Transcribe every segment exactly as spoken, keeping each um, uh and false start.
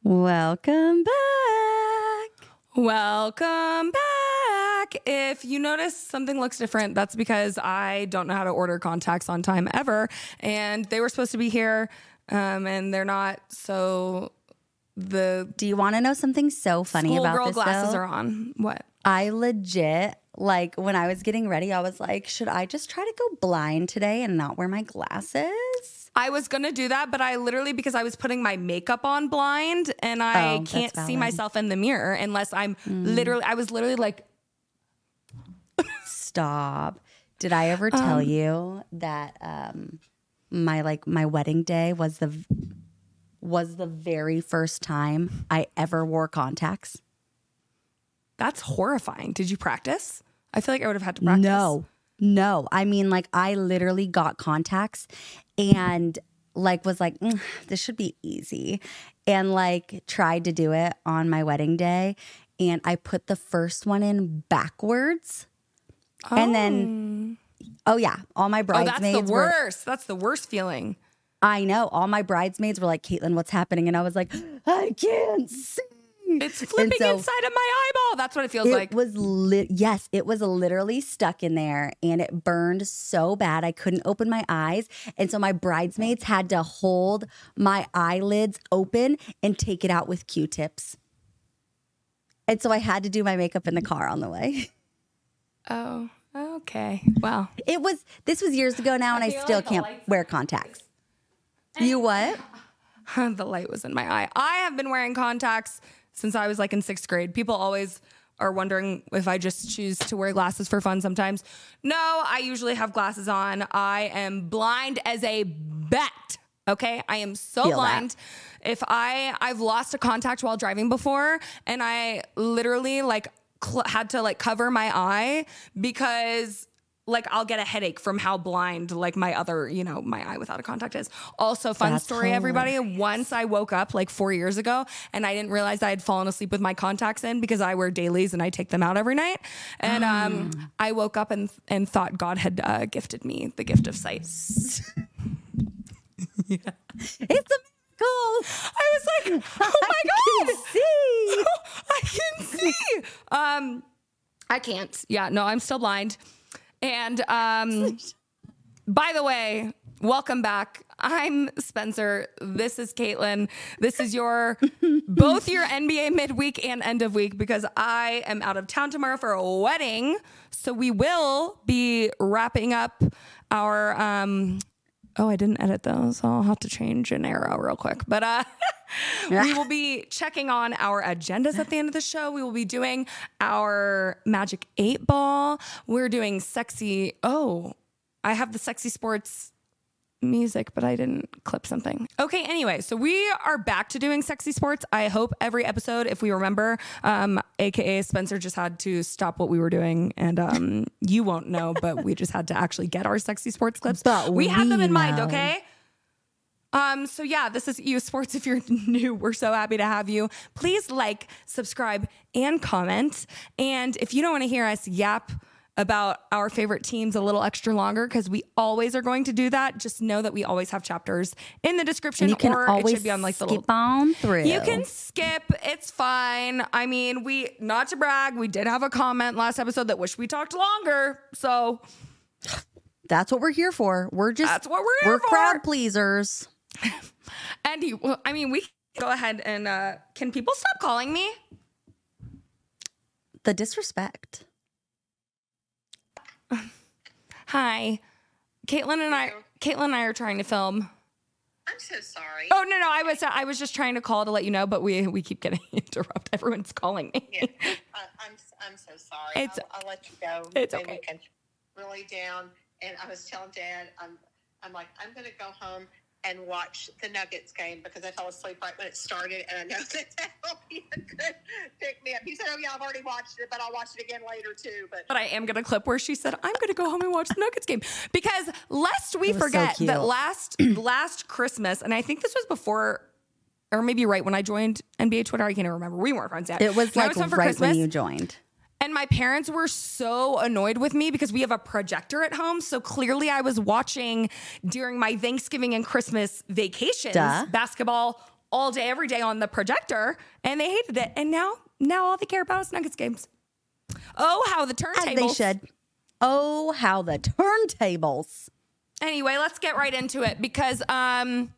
Welcome back. Welcome back. If you notice something looks different, that's because I don't know how to order contacts on time ever. And they were supposed to be here, um, and they're not. So the Do you want to know something so funny about schoolgirl this, glasses though? are on. What? I legit, like, when I was getting ready, I was like, should I just try to go blind today and not wear my glasses? I was going to do that, but I literally, because I was putting my makeup on blind and I Oh, can't that's see valid. myself in the mirror unless I'm literally, I was literally like, Stop. Did I ever tell Um, you that um, my like my wedding day was the was the very first time I ever wore contacts? that's horrifying. Did you practice? I feel like I would have had to practice. No, no. I mean, like, I literally got contacts and like was like, mm, this should be easy. And like tried to do it on my wedding day. And I put the first one in backwards. Oh. And then, oh yeah, all my Oh, bridesmaids that's the were, worst. That's the worst feeling. I know, all my bridesmaids were like, Caitlin, what's happening? And I was like, I can't see. It's flipping so- inside of my eyeball. That's what it feels It like. was lit. Yes, it was literally stuck in there and it burned so bad. I couldn't open my eyes. And so my bridesmaids had to hold my eyelids open and take it out with Q-tips. And so I had to do my makeup in the car on the way. Oh, okay. Wow. It was, this was years ago now and I, feel still like the can't lights- wear contacts. You what? The light was in my eye. I have been wearing contacts since I was like in sixth grade. People always are wondering if I just choose to wear glasses for fun sometimes. No, I usually have glasses on. I am blind as a bat. Okay, I am so Feel blind. If I I've lost a contact while driving before, and I literally like cl- had to like cover my eye because like I'll get a headache from how blind like my other, you know, my eye without a contact is. Also, fun That's story, everybody. Once I woke up like four years ago and I didn't realize I had fallen asleep with my contacts in because I wear dailies and I take them out every night. And um, I woke up and and thought God had uh, gifted me the gift of sight. It's a miracle. I was like, oh my I God. can see. I can see. Um, I can't. Yeah, no, I'm still blind. And um, by the way, welcome back. I'm Spencer. This is Caitlin. This is your both your N B A midweek and end of week because I am out of town tomorrow for a wedding. So we will be wrapping up our um, oh, I didn't edit those. So I'll have to change an arrow real quick. But uh, we will be checking on our agendas at the end of the show. We will be doing our Magic eight Ball. We're doing sexy. Oh, I have the sexy sports music, but I didn't clip something. Okay, anyway, so we are back to doing sexy sports. I hope every episode, if we remember, um, A K A Spencer just had to stop what we were doing, and um, you won't know, but we just had to actually get our sexy sports clips. But we have we them in mind, know. okay? Um, so yeah, this is E U Sports. If you're new, we're so happy to have you. Please like, subscribe, and comment. And if you don't want to hear us yap about our favorite teams a little extra longer, because we always are going to do that, just know that we always have chapters in the description, And you can or always it should be on like the skip little. on through. You can skip. It's fine. I mean, we, not to brag, we did have a comment last episode that wished we talked longer. So That's what we're here for. We're just That's what we're here we're for. crowd pleasers. Andy, well, I mean, we can go ahead and uh, can people stop calling me? The disrespect. Hi, Caitlin and I. Caitlin and I are trying to film. I'm so sorry. Oh no, no, I was I was just trying to call to let you know, but we we keep getting interrupted. Everyone's calling me. Yeah, I, I'm I'm so sorry. It's- I'll, I'll let you go. it's Maybe okay. we can really down. And I was telling Dad, I'm I'm like I'm going to go home and watch the Nuggets game because I fell asleep right when it started, and I know that that'll be a good pick me up. He said, "Oh yeah, I've already watched it, but I'll watch it again later too." But But I am going to clip where she said, I'm going to go home and watch the Nuggets game. Because lest we It was so forget cute. that last last Christmas, and I think this was before, or maybe right when I joined N B A Twitter, I can't even remember. We weren't friends yet. It was And I like home for right Christmas, when you joined. and my parents were so annoyed with me because we have a projector at home. So clearly I was watching during my Thanksgiving and Christmas vacations Duh. basketball all day, every day on the projector, and they hated it. And now, now all they care about is Nuggets games. Oh, how the turntables. As they should. Oh, how the turntables. Anyway, let's get right into it because um,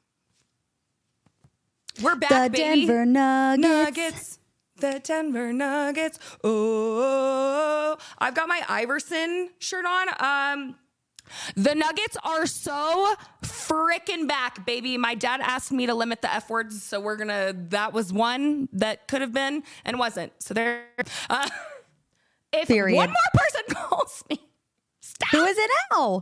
we're back, the baby. Denver Nuggets. Nuggets. The Denver Nuggets. Oh, I've got my Iverson shirt on. Um, the Nuggets are so freaking back, baby. My dad asked me to limit the F words, so we're gonna. That was one that could have been and wasn't. So there. Uh, if Period. one more person calls me, stop. Who is it now?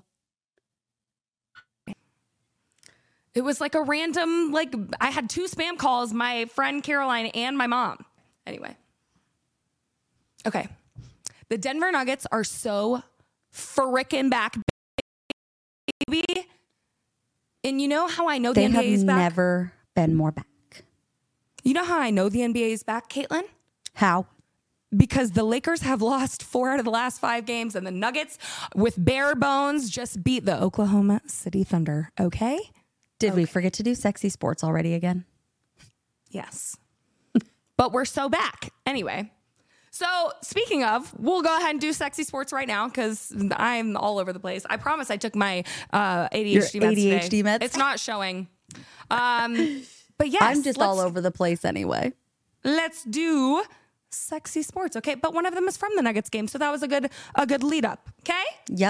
It was like a random, like I had two spam calls, my friend Caroline and my mom. Anyway. Okay. The Denver Nuggets are so frickin' back, baby. And you know how I know the They N B A have is back? never been more back. You know how I know the N B A is back, Caitlin? How? Because the Lakers have lost four out of the last five games, and the Nuggets, with bare bones, just beat the Oklahoma City Thunder. Okay? Did Okay. we forget to do sexy sports already again? Yes. But we're so back. Anyway. So speaking of, we'll go ahead and do sexy sports right now because I'm all over the place. I promise I took my uh, A D H D Your meds A D H D today. meds? It's not showing. Um, but yes. I'm just all let's- over the place anyway. Let's do sexy sports, okay? But one of them is from the Nuggets game, so that was a good a good lead up, okay? Yep.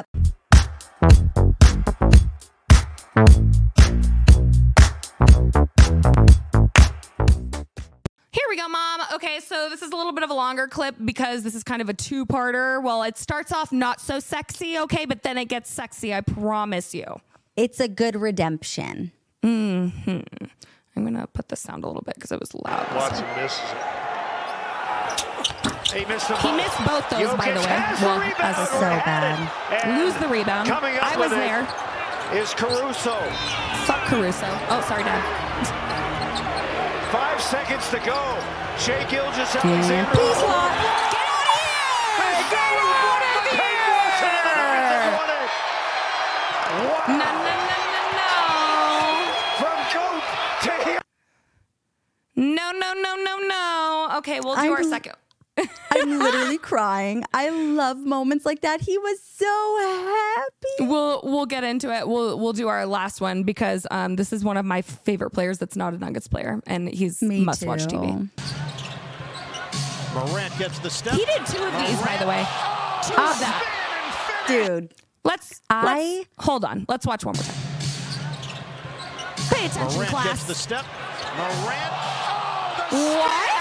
Here we go, Mom. Okay, so this is a little bit of a longer clip because this is kind of a two-parter. Well, it starts off not so sexy, okay, but then it gets sexy, I promise you. It's a good redemption. Mm-hmm. I'm going to put the sound a little bit because it was loud. Watson misses it. He missed, He missed both those, by the way. Jokic has Well, the as a rebound. so bad. And Lose the rebound. coming up I was with it there. Is Caruso. Fuck Caruso. Oh, sorry, Dad. Five seconds to go. Shea Gilgeous And Alexander. peace lot. Get out of here! Get out of Peyton Watson and the Nuggets have won it. Wow. No, no, no, no, no. From GOAT to him. No, no, no, no, no. Okay, we'll do I'm- our second. I'm literally crying. I love moments like that. He was so happy. We'll we'll get into it. We'll we'll do our last one because um this is one of my favorite players that's not a Nuggets player and he's Me must too. watch T V. Morant gets the step. He did two of these, by the way. Two Ah, of them. Dude, Let's I- let's hold on. Let's watch one more time. Pay attention, Morant class. gets the step. Morant. What?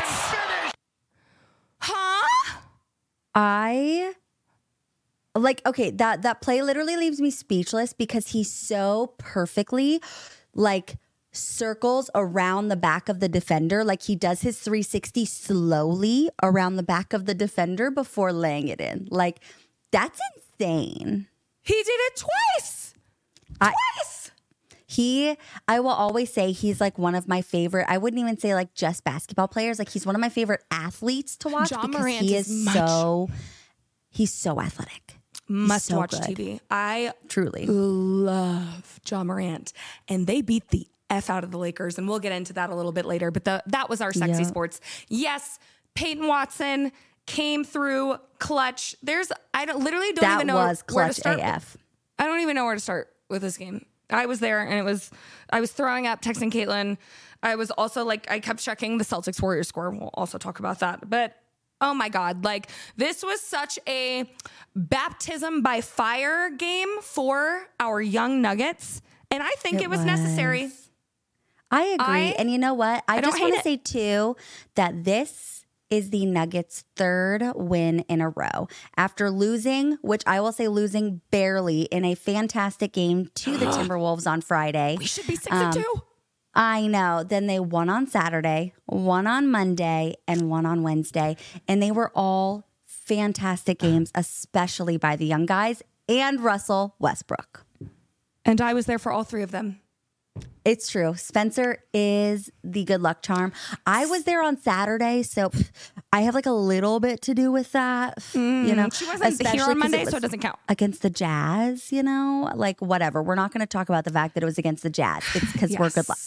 Huh? I like okay, that that play literally leaves me speechless because he so perfectly like circles around the back of the defender, like he does his three sixty slowly around the back of the defender before laying it in. Like that's insane. He did it twice. I- Twice. He, I will always say he's like one of my favorite, I wouldn't even say like just basketball players. Like he's one of my favorite athletes to watch Ja because Morant he is is much- so, he's so athletic. Must so watch good. T V. I Truly. love Ja Morant, and they beat the F out of the Lakers, and we'll get into that a little bit later. But the, that was our sexy Yeah. sports. Yes, Peyton Watson came through clutch. There's I don't, literally don't That even know was where to clutch start. A F. I don't even know where to start with this game. I was there, and it was I was throwing up, texting Caitlin. I was also like I kept checking the Celtics Warriors score. We'll also talk about that, but. Oh my God, like this was such a baptism by fire game for our young Nuggets. And I think it, It was, necessary. was. I agree. I- and you know what? I, I don't just want hate to it. say too that this is the Nuggets' third win in a row. After losing, which I will say losing barely in a fantastic game to the Timberwolves on Friday. We should be six Um, and two. I know. Then they won on Saturday, one on Monday, and one on Wednesday. And they were all fantastic games, especially by the young guys and Russell Westbrook. And I was there for all three of them. It's true. Spencer is the good luck charm. I was there on Saturday, so I have like a little bit to do with that. you know, She wasn't here Especially on 'cause Monday, was so it doesn't count. against the Jazz, you know, like whatever. We're not going to talk about the fact that it was against the Jazz. It's because we're good luck. Yes.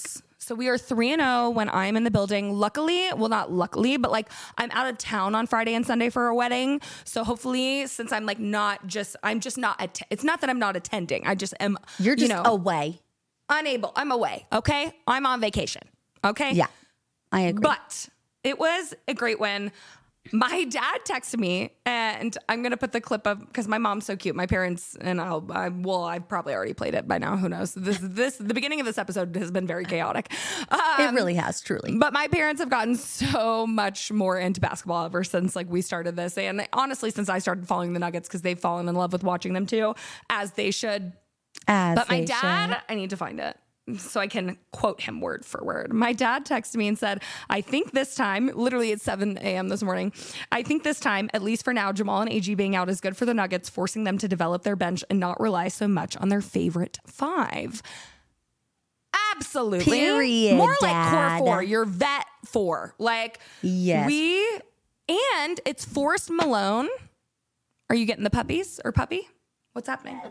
So we are three and oh when I'm in the building. Luckily, well, not luckily, but like I'm out of town on Friday and Sunday for a wedding. So hopefully, since I'm like not just, I'm just not, att- it's not that I'm not attending. I just am, You're just you know, away. unable. I'm away. Okay. I'm on vacation. Okay. Yeah, I agree. But it was a great win. My dad texted me, and I'm going to put the clip of, because my mom's so cute. My parents, and I'll, I, well, I've probably already played it by now. Who knows? This, this, the beginning of this episode has been very chaotic. Um, it really has, truly. But my parents have gotten so much more into basketball ever since like we started this. And honestly, since I started following the Nuggets, because they've fallen in love with watching them too, as they should. As But my they dad, should. I need to find it so I can quote him word for word. My dad texted me and said, I think this time, literally at seven a.m. this morning, I think this time, at least for now, Jamal and A G being out is good for the Nuggets, forcing them to develop their bench and not rely so much on their favorite five. Absolutely. Period, More like Dad. core four, your vet four. Like, Yes. we, and it's Forrest Malone. Are you getting the puppies or puppy? What's happening?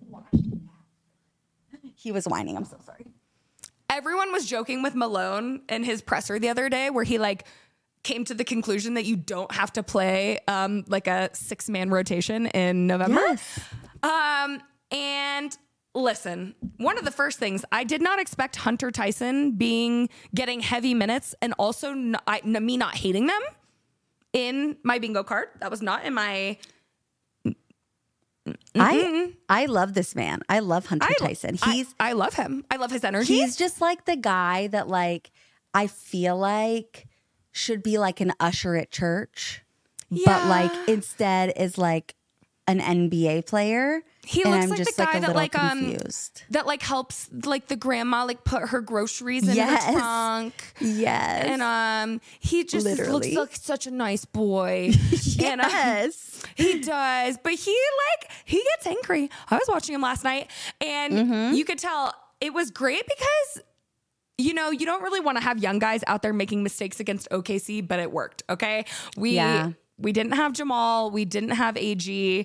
He was whining. I'm so sorry. Everyone was joking with Malone in his presser the other day where he like came to the conclusion that you don't have to play um, like a six man rotation in November. Yes. Um, and listen, one of the first things I did not expect Hunter Tyson being getting heavy minutes and also n- I, n- me not hating them in my bingo card. That was not in my. I I love this man. I love Hunter I, Tyson. I- He's I love him. I love his energy. he's just like the guy that like I feel like should be like an usher at church, but Yeah. like instead is like an N B A player. He and looks I'm like just the guy like a that little like um confused. that like helps like the grandma like put her groceries in Yes. her trunk. Yes. And um he just is- Literally. looks like such a nice boy. And, um, yes. he does. But he like he gets angry. I was watching him last night and Mm-hmm. you could tell it was great because you know, you don't really want to have young guys out there making mistakes against O K C, but it worked. Okay. We Yeah. we didn't have Jamal, we didn't have A G,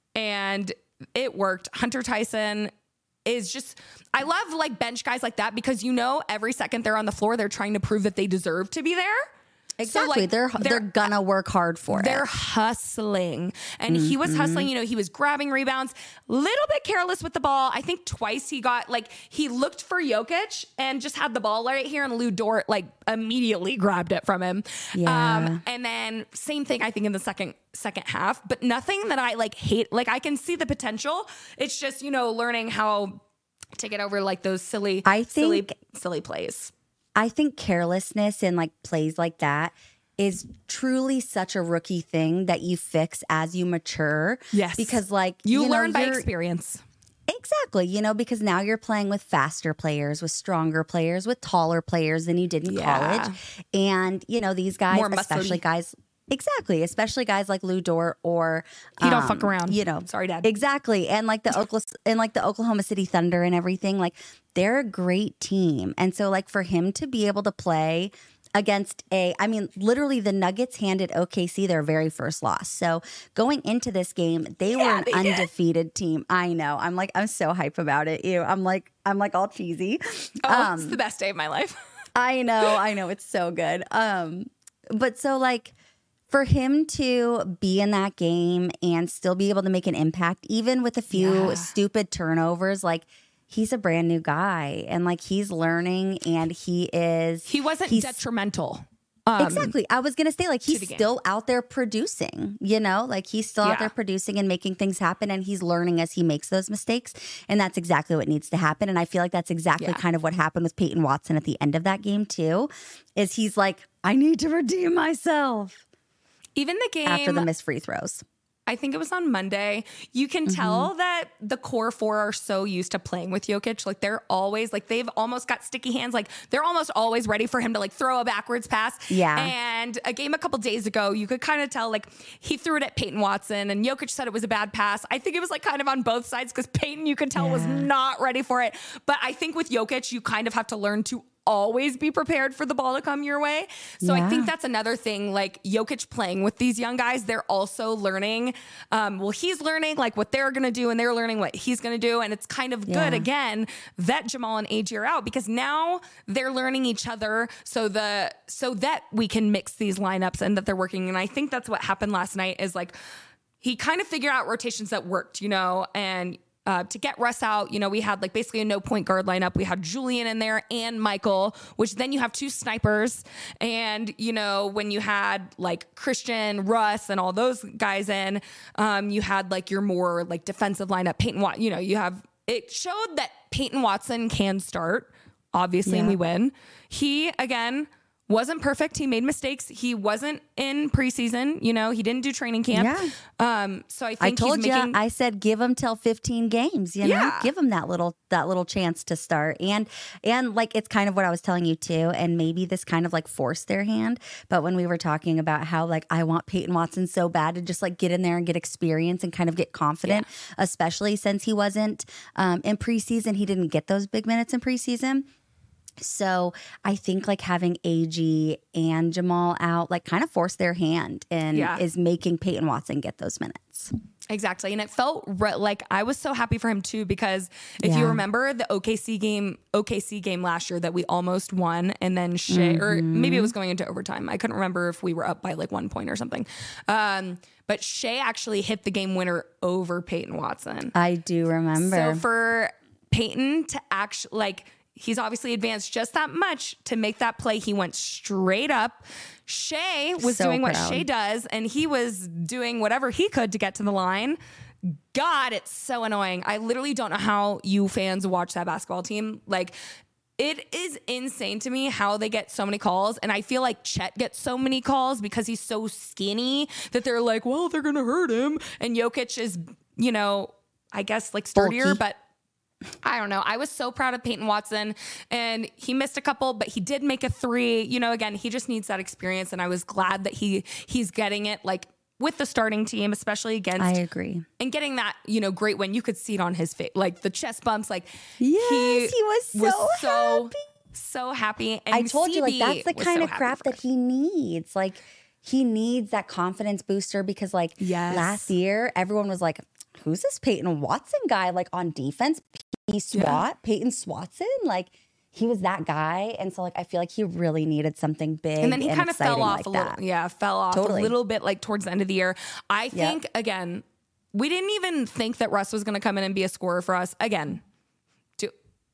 and it worked. Hunter Tyson is just, I love like bench guys like that because you know every second they're on the floor, they're trying to prove that they deserve to be there. Exactly. So, like, they're, they're gonna work hard for They're it. hustling. And he was hustling, you know, he was grabbing rebounds, little bit careless with the ball. I think twice he got like he looked for Jokic and just had the ball right here and Lou Dort like immediately grabbed it from him. Yeah. Um, and then same thing I think in the second second half, but nothing that I like hate. Like I can see the potential. It's just, you know, learning how to get over like those silly, I silly, think- silly plays. I think carelessness and like plays like that is truly such a rookie thing that you fix as you mature. Yes. Because like You, know, learn by you're- experience. Exactly. You know, because now you're playing with faster players, with stronger players, with taller players than you did in Yeah. college. And, you know, these guys, More muscly. especially guys, exactly, especially guys like Lou Dort or He don't um, fuck around. You know, Sorry, Dad. Exactly. And like the Oklahoma and like the Oklahoma City Thunder and everything, like they're a great team. And so like for him to be able to play against a, I mean, literally the Nuggets handed O K C their very first loss. So going into this game, they were an they did. undefeated team. I know. I'm like, I'm so hype about it. You, I'm like, I'm like all cheesy. Oh, it's the best day of my life. I know, I know, it's so good. Um, but so like for him to be in that game and still be able to make an impact, even with a few Yeah. stupid turnovers, like he's a brand new guy and like he's learning and he is He wasn't he's- detrimental. Um, Exactly. I was gonna say, like, he's the game. still out there producing, you know, like he's still Yeah. out there producing and making things happen, and he's learning as he makes those mistakes. And that's exactly what needs to happen. And I feel like that's exactly Yeah. kind of what happened with Peyton Watson at the end of that game, too. Is he's like, I need to redeem myself Even the game after the missed free throws. I think it was on Monday. You can Mm-hmm. tell that the core four are so used to playing with Jokic. Like they're always like they've almost got sticky hands. Like they're almost always ready for him to like throw a backwards pass. Yeah. And a game a couple days ago, you could kind of tell like he threw it at Peyton Watson and Jokic said it was a bad pass. I think it was like kind of on both sides because Peyton, you could tell, was Yeah. not ready for it. But I think with Jokic, you kind of have to learn to always be prepared for the ball to come your way. So Yeah. I think that's another thing, like Jokic playing with these young guys, they're also learning. Um, well, he's learning like what they're going to do and they're learning what he's going to do. And it's kind of Yeah. good again that Jamal and A G are out because now they're learning each other so the, so that we can mix these lineups and that they're working. And I think that's what happened last night is like, he kind of figured out rotations that worked, you know, and Uh, to get Russ out, you know, we had like basically a no point guard lineup. We had Julian in there and Michael, which then you have two snipers. And, you know, when you had like Christian, Russ, and all those guys in, um, you had like your more like defensive lineup. Peyton Watson, you know, you have, it showed that Peyton Watson can start, obviously, and Yeah. we win. He, again, wasn't perfect. He made mistakes. He wasn't in preseason. You know, he didn't do training camp. Yeah. Um, so I think I told he's you, making, I said give him till fifteen games. You know, Yeah. give him that little that little chance to start, and and like it's kind of what I was telling you too. And maybe this kind of like forced their hand. But when we were talking about how like I want Peyton Watson so bad to just like get in there and get experience and kind of get confident, especially since he wasn't um, in preseason. He didn't get those big minutes in preseason. So I think like having A G and Jamal out like kind of forced their hand and Yeah. is making Peyton Watson get those minutes. Exactly. And it felt re- like I was so happy for him too, because if you Yeah. remember the O K C game, O K C game last year that we almost won, and then Shea, or maybe it was going into overtime. I couldn't remember if we were up by like one point or something. Um, but Shea actually hit the game winner over Peyton Watson. I do remember. So for Peyton to actually like, he's obviously advanced just that much to make that play. He went straight up. Shea was So doing what proud. Shea does, and he was doing whatever he could to get to the line. God, it's so annoying. I literally don't know how you fans watch that basketball team. Like, it is insane to me how they get so many calls. And I feel like Chet gets so many calls because he's so skinny that they're like, well, they're going to hurt him. And Jokic is, you know, I guess like sturdier, Bulky. but I don't know. I was so proud of Peyton Watson, and he missed a couple, but he did make a three. You know, again, he just needs that experience, and I was glad that he he's getting it like with the starting team, especially against. I agree. And getting that, you know, great win. You could see it on his face, like the chest bumps. Like Yes, he was so so, happy. so happy. And I told you, like C B that's the was kind so of happy crap for that him. he needs. Like he needs that confidence booster because, like Yes. last year, everyone was like, "Who's this Peyton Watson guy?" Like on defense, he swat Peyton Swatson. Like he was that guy, and so like I feel like he really needed something big. And then he kind of fell exciting off like a little. that. Yeah, fell off Totally. a little bit like towards the end of the year. I think again, we didn't even think that Russ was going to come in and be a scorer for us again. Do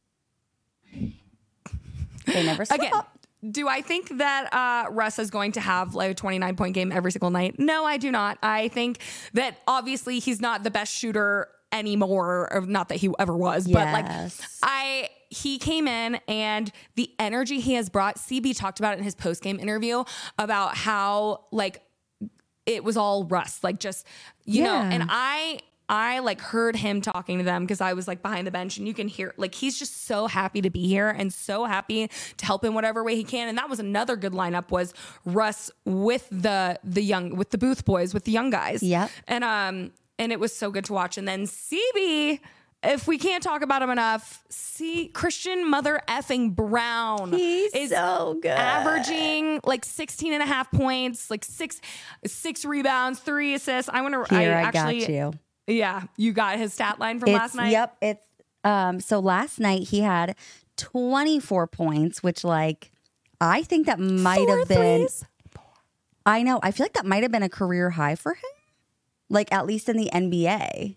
They never stopped. again. Do I think that uh, Russ is going to have like a twenty-nine point game every single night? No, I do not. I think that obviously he's not the best shooter anymore, or not that he ever was, but like Yes. I he came in and the energy he has brought. C B talked about it in his post game interview about how like it was all Russ, like just you know, Yeah. and I. I like heard him talking to them because I was like behind the bench, and you can hear like he's just so happy to be here and so happy to help in whatever way he can. And that was another good lineup was Russ with the the young with the Booth boys, with the young guys. Yep. And um and it was so good to watch. And then C B, if we can't talk about him enough, see Christian Mother effing Brown He's is so good. averaging like sixteen and a half points, like six six rebounds, three assists. I want to Here, I I, actually got you. yeah, you got his stat line from It's, last night. Yep. It's um so last night he had twenty-four points, which like I think that might Four have been threes. I know. I feel like that might have been a career high for him. Like at least in the N B A.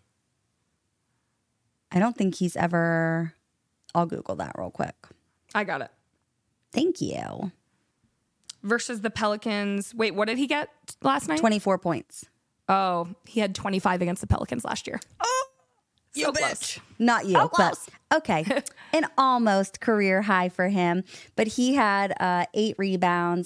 I don't think he's ever I'll Google that real quick. I got it. Thank you. Versus the Pelicans. Wait, what did he get last night? twenty-four points. Oh, he had twenty-five against the Pelicans last year. Oh, so close. Not you, So but close. okay. An almost career high for him. But he had uh, eight rebounds,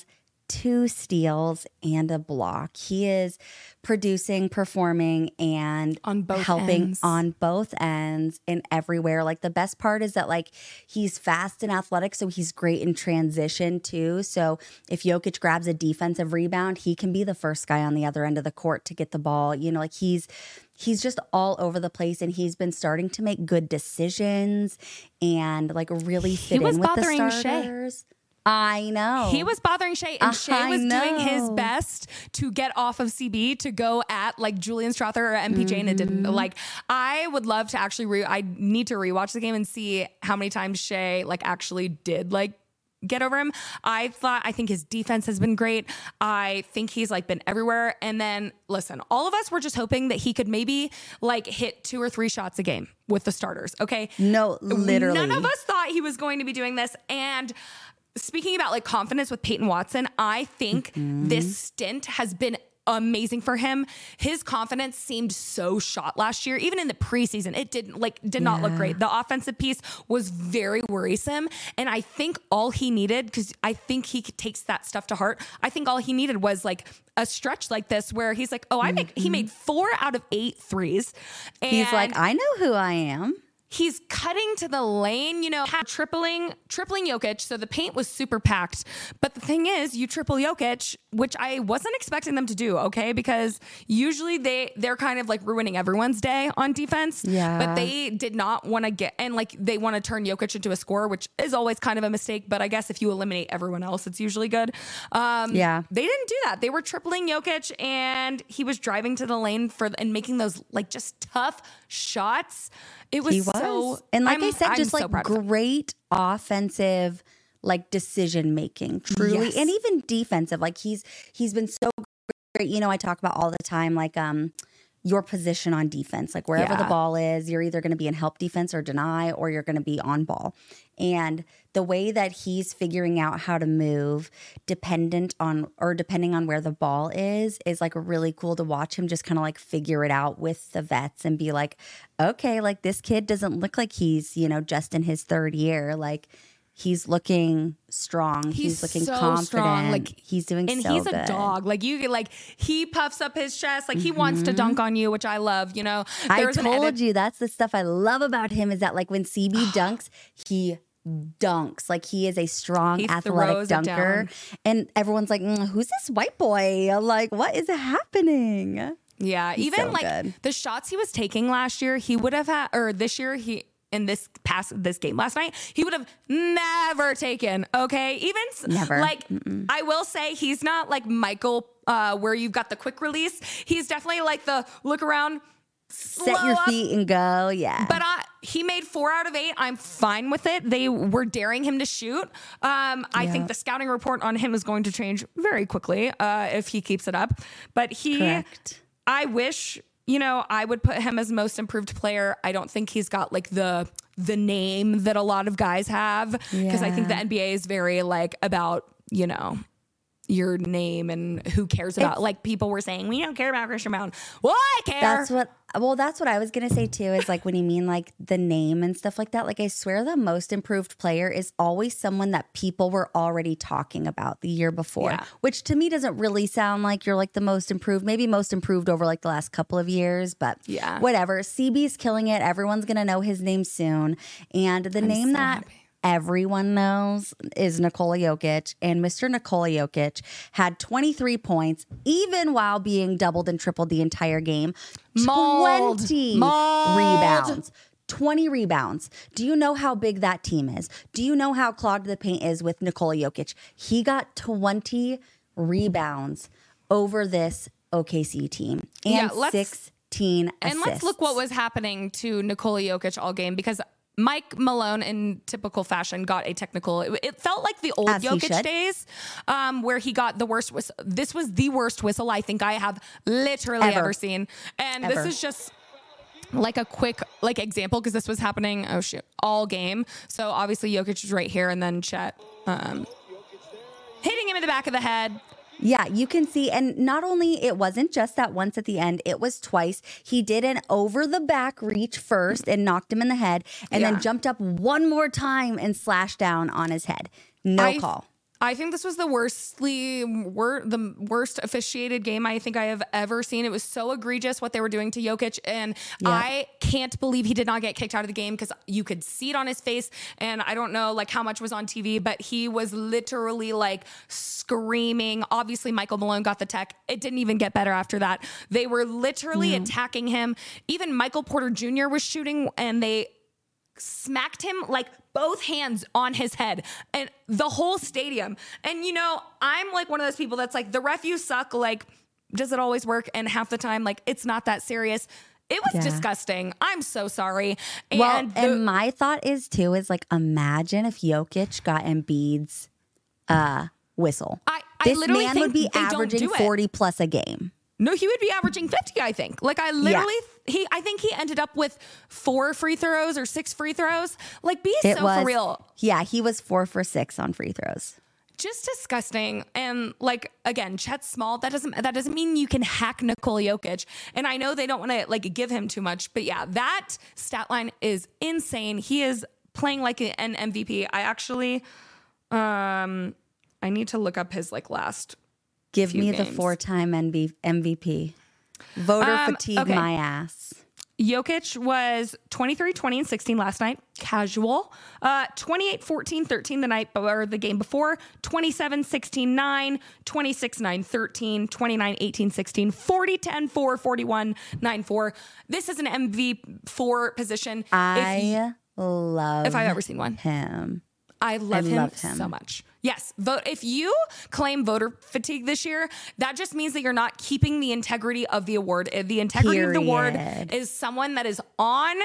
two steals and a block. He is producing, performing, and On both helping ends. on both ends and everywhere. Like the best part is that like he's fast and athletic, so he's great in transition too. So if Jokic grabs a defensive rebound, he can be the first guy on the other end of the court to get the ball. You know, like he's he's just all over the place, and he's been starting to make good decisions and like really fit was in with the bothering Shea. starters. I know. He was bothering Shea, and Uh, Shea I was doing his know. best to get off of C B to go at like Julian Strather or M P J, and it didn't. Mm-hmm. Like, I would love to actually re- I need to rewatch the game and see how many times Shea like actually did like get over him. I thought, I think his defense has been great. I think he's like been everywhere. And then listen, all of us were just hoping that he could maybe like hit two or three shots a game with the starters. Okay. No, literally. None of us thought he was going to be doing this. And speaking about like confidence with Peyton Watson, I think Mm-hmm. this stint has been amazing for him. His confidence seemed so shot last year. Even in the preseason, it didn't like did not look Yeah. great. The offensive piece was very worrisome. And I think all he needed, because I think he takes that stuff to heart. I think all he needed was like a stretch like this where he's like, oh, I make he made four out of eight threes. And He's like, I know who I am. he's cutting to the lane, you know, had tripling, tripling Jokic. So the paint was super packed. But the thing is, you triple Jokic, which I wasn't expecting them to do, okay? Because usually they, they're kind of like ruining everyone's day on defense. Yeah. But they did not want to get, and like they want to turn Jokic into a scorer, which is always kind of a mistake. But I guess if you eliminate everyone else, it's usually good. Um, Yeah. They didn't do that. They were tripling Jokic, and he was driving to the lane for and making those like just tough shots. It was, He was. so, and like I'm- I said, I'm just so like proud of him. great offensive like decision making, truly. Yes. And even defensive. Like he's he's been so great. You know, I talk about all the time, like um your position on defense, like wherever the Yeah. ball is, you're either going to be in help defense or deny, or you're going to be on ball. And the way that he's figuring out how to move dependent on or depending on where the ball is, is like really cool to watch him just kind of like figure it out with the vets and be like, okay, like this kid doesn't look like he's, you know, just in his third year. Like he's looking strong. He's, He's looking so confident. strong. Like, he's doing and so he's good. a dog. Like you get like he puffs up his chest, like he wants to dunk on you, which I love. You know, Mm-hmm. I There's an told edit- you that's the stuff I love about him is that like when C B dunks, he dunks like he is a strong He athletic throws it dunker, down. and everyone's like, mm, "Who's this white boy? Like, what is happening?" Yeah, He's even so like good. the shots he was taking last year, he would have had, or this year he. In this past this game last night, he would have never taken. Okay, even s- Never. like I will say, he's not like Michael, uh, where you've got the quick release. He's definitely like the look around, Set slow your up. feet and go. Yeah, But I, he made four out of eight. I'm fine with it. They were daring him to shoot. Um, I Yeah. think the scouting report on him is going to change very quickly uh, if he keeps it up. But he, Correct. I wish, you know, I would put him as most improved player. I don't think he's got like the the name that a lot of guys have, because I think the Yeah. N B A is very like about, you know, your name and who cares about. It's- like people were saying, we don't care about Christian Brown. Well, I care. That's what, well, that's what I was going to say too, is like when you mean like the name and stuff like that, like I swear the most improved player is always someone that people were already talking about the year before, Yeah. which to me doesn't really sound like you're like the most improved, maybe most improved over like the last couple of years, but Yeah. whatever. C B's killing it. Everyone's going to know his name soon. And the name so that happy. everyone knows is Nikola Jokic, and Mister Nikola Jokic had twenty-three points, even while being doubled and tripled the entire game. Mauled. twenty Mauled. rebounds. twenty rebounds. Do you know how big that team is? Do you know how clogged the paint is with Nikola Jokic? He got twenty rebounds over this O K C team and Yeah, let's- sixteen And assists. let's look what was happening to Nikola Jokic all game, because Mike Malone, in typical fashion, got a technical. It, it felt like the old As he Jokic should. days, um, where he got the worst whistle. This was the worst whistle I think I have literally Ever. ever, seen. And Ever. this is just like a quick like example, because this was happening, oh shoot, all game. So obviously Jokic is right here, and then Chet um, hitting him in the back of the head. Yeah, you can see. And not only it wasn't just that once at the end, it was twice. He did an over the back reach first and knocked him in the head, and Yeah. then jumped up one more time and slashed down on his head. No I- call. I think this was the worstly, wor- the worst officiated game I think I have ever seen. It was so egregious what they were doing to Jokic, and Yep. I can't believe he did not get kicked out of the game because you could see it on his face. And I don't know like how much was on T V, but he was literally like screaming. Obviously, Michael Malone got the tech. It didn't even get better after that. They were literally Mm. attacking him. Even Michael Porter Junior was shooting, and they smacked him like both hands on his head and the whole stadium. And you know, I'm like one of those people that's like, the ref, you suck. Like, does it always work? And half the time, like, it's not that serious. It was Yeah. disgusting. I'm so sorry. And, Well, the- and my thought is too is like, imagine if Jokic got Embiid's uh, whistle. I, I This literally man think would be they don't averaging do it. forty plus a game. No, he would be averaging fifty, I think. Like I literally, he, I think he ended up with four free throws or six free throws. Like be It so was for real. Yeah, he was four for six on free throws. Just disgusting. And like, again, Chet's small. That doesn't, that doesn't mean you can hack Nikola Jokic. And I know they don't want to like give him too much, but yeah, that stat line is insane. He is playing like an M V P. I actually, um, I need to look up his like last Give few me the games. four-time M V P. Voter Um, fatigue okay. my ass. Jokic was twenty-three, twenty, and sixteen last night. Casual. Uh, twenty-eight, fourteen, thirteen the night or the game before. twenty-seven, sixteen, nine, twenty-six, nine, thirteen, twenty-nine, eighteen, sixteen, forty, ten, four, forty-one, nine, four. This is an M V four position. If, I love if I've ever seen one. him. I love, I him, love him. so much. Yes, vote. If you claim voter fatigue this year, that just means that you're not keeping the integrity of the award. Uh, The integrity of the award Period. is someone that is on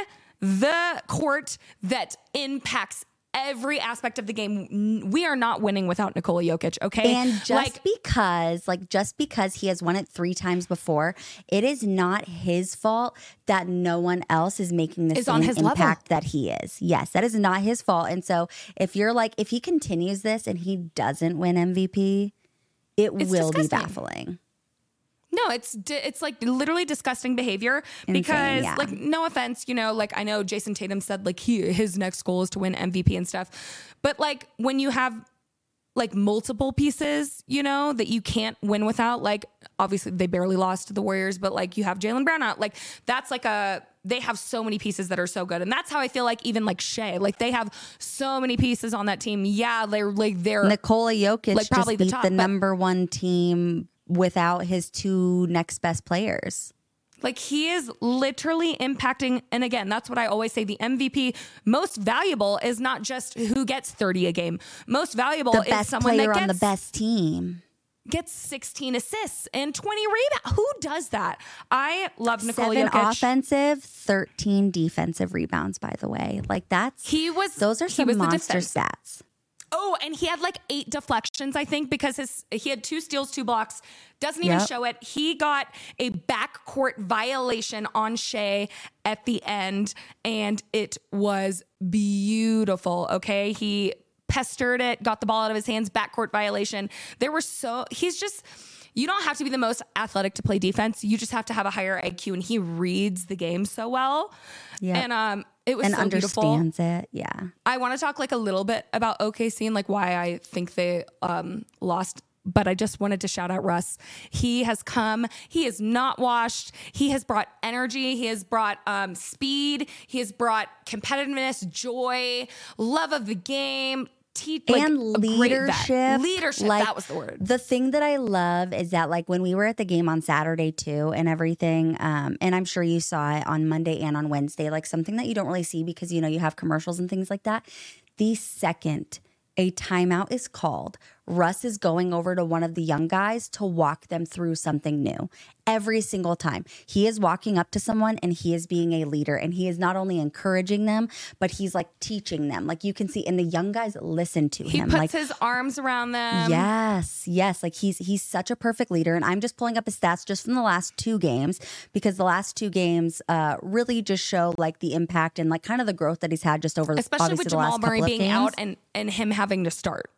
the court that impacts every aspect of the game. N- We are not winning without Nikola Jokic, okay? And just like, because, like, just because he has won it three times before, it is not his fault that no one else is making the Is on same his level. impact that he is. Yes, that is not his fault. And so, if you're like, if he continues this and he doesn't win M V P, it It's will be disgusting. baffling. No, it's di- it's like literally disgusting behavior Insane, because yeah. like no offense, you know, like I know Jason Tatum said like he his next goal is to win M V P and stuff. But like when you have like multiple pieces, you know, that you can't win without, like obviously they barely lost to the Warriors, but like you have Jaylen Brown out, like that's like a they have so many pieces that are so good. And that's how I feel like even like Shea, like they have so many pieces on that team. Yeah, they're like they're Nikola Jokic Like, probably just the beat top, the but- number one team without his two next best players. Like he is literally impacting. And again, that's what I always say. The M V P most valuable is not just who gets thirty a game. Most valuable The is best someone player that on gets, the best team. gets sixteen assists and twenty rebounds. Who does that? I love Nikola Seven Jokic. offensive, thirteen defensive rebounds, by the way. Like that's He was those are he some was the monster defense. stats. Oh, and he had like eight deflections, I think, because his he had two steals, two blocks. Doesn't even Yep. show it. He got a backcourt violation on Shea at the end, and it was beautiful. Okay, he pestered it, got the ball out of his hands, backcourt violation. There were so he's just. You don't have to be the most athletic to play defense. You just have to have a higher I Q, and he reads the game so well. Yep. And um, it was And so beautiful. understands it. Yeah. I want to talk like a little bit about O K C and like why I think they um, lost. But I just wanted to shout out Russ. He has come. He is not washed. He has brought energy. He has brought um, speed. He has brought competitiveness, joy, love of the game. Te- like, and a great vet. leadership. Leadership. Like, that was the word. The thing that I love is that, like, when we were at the game on Saturday too, and everything, um, and I'm sure you saw it on Monday and on Wednesday, like something that you don't really see because you know you have commercials and things like that. The second a timeout is called, Russ is going over to one of the young guys to walk them through something new. Every single time. He is walking up to someone and he is being a leader, and he is not only encouraging them, but he's like teaching them. Like you can see, and the young guys listen to He him. puts like his arms around them. Yes, yes. Like he's he's such a perfect leader. And I'm just pulling up his stats just from the last two games because the last two games uh, really just show like the impact and like kind of the growth that he's had just over Especially obviously with the last Jamal Murray couple of being games. out and, and him having to start.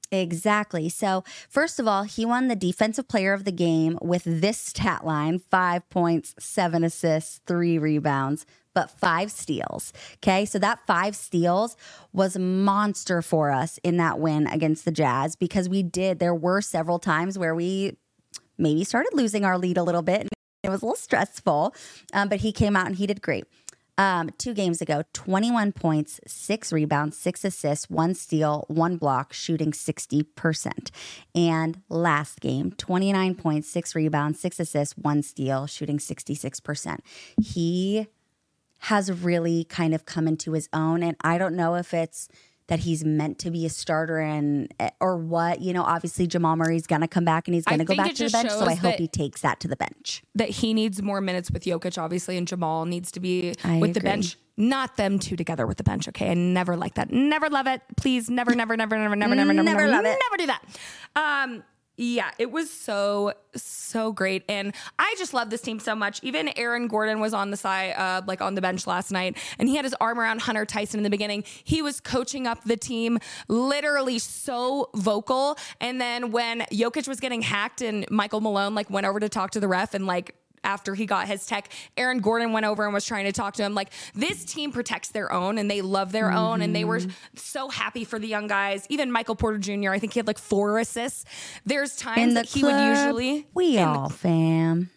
Exactly. So, first of all, he won the defensive player of the game with this stat line: five points, seven assists, three rebounds, but five steals. Okay. So, that five steals was a monster for us in that win against the Jazz, because we did, there were several times where we maybe started losing our lead a little bit. And it was a little stressful, um, but he came out and he did great. Um, two games ago, twenty-one points, six rebounds, six assists, one steal, one block, shooting sixty percent. And last game, twenty-nine points, six rebounds, six assists, one steal, shooting sixty-six percent. He has really kind of come into his own. And I don't know if it's that he's meant to be a starter and or what. You know, obviously Jamal Murray's going to come back and he's going to go back to the bench. So I hope he takes that to the bench. That he needs more minutes with Jokic, obviously, and Jamal needs to be I with agree. the bench. Not them two together with the bench, okay? I never like that. Never love it. Please, never, never, never, never, never, never, never, Never never, love it. never do that. Um, yeah, it was so, so great. And I just love this team so much. Even Aaron Gordon was on the side, uh, like on the bench last night, and he had his arm around Hunter Tyson in the beginning. He was coaching up the team, literally so vocal. And then when Jokic was getting hacked and Michael Malone like went over to talk to the ref, and like after he got his tech, Aaron Gordon went over and was trying to talk to him. Like, this team protects their own and they love their mm-hmm. own. And they were so happy for the young guys. Even Michael Porter Junior, I think he had like four assists. There's times that he would usually... We in, all fam.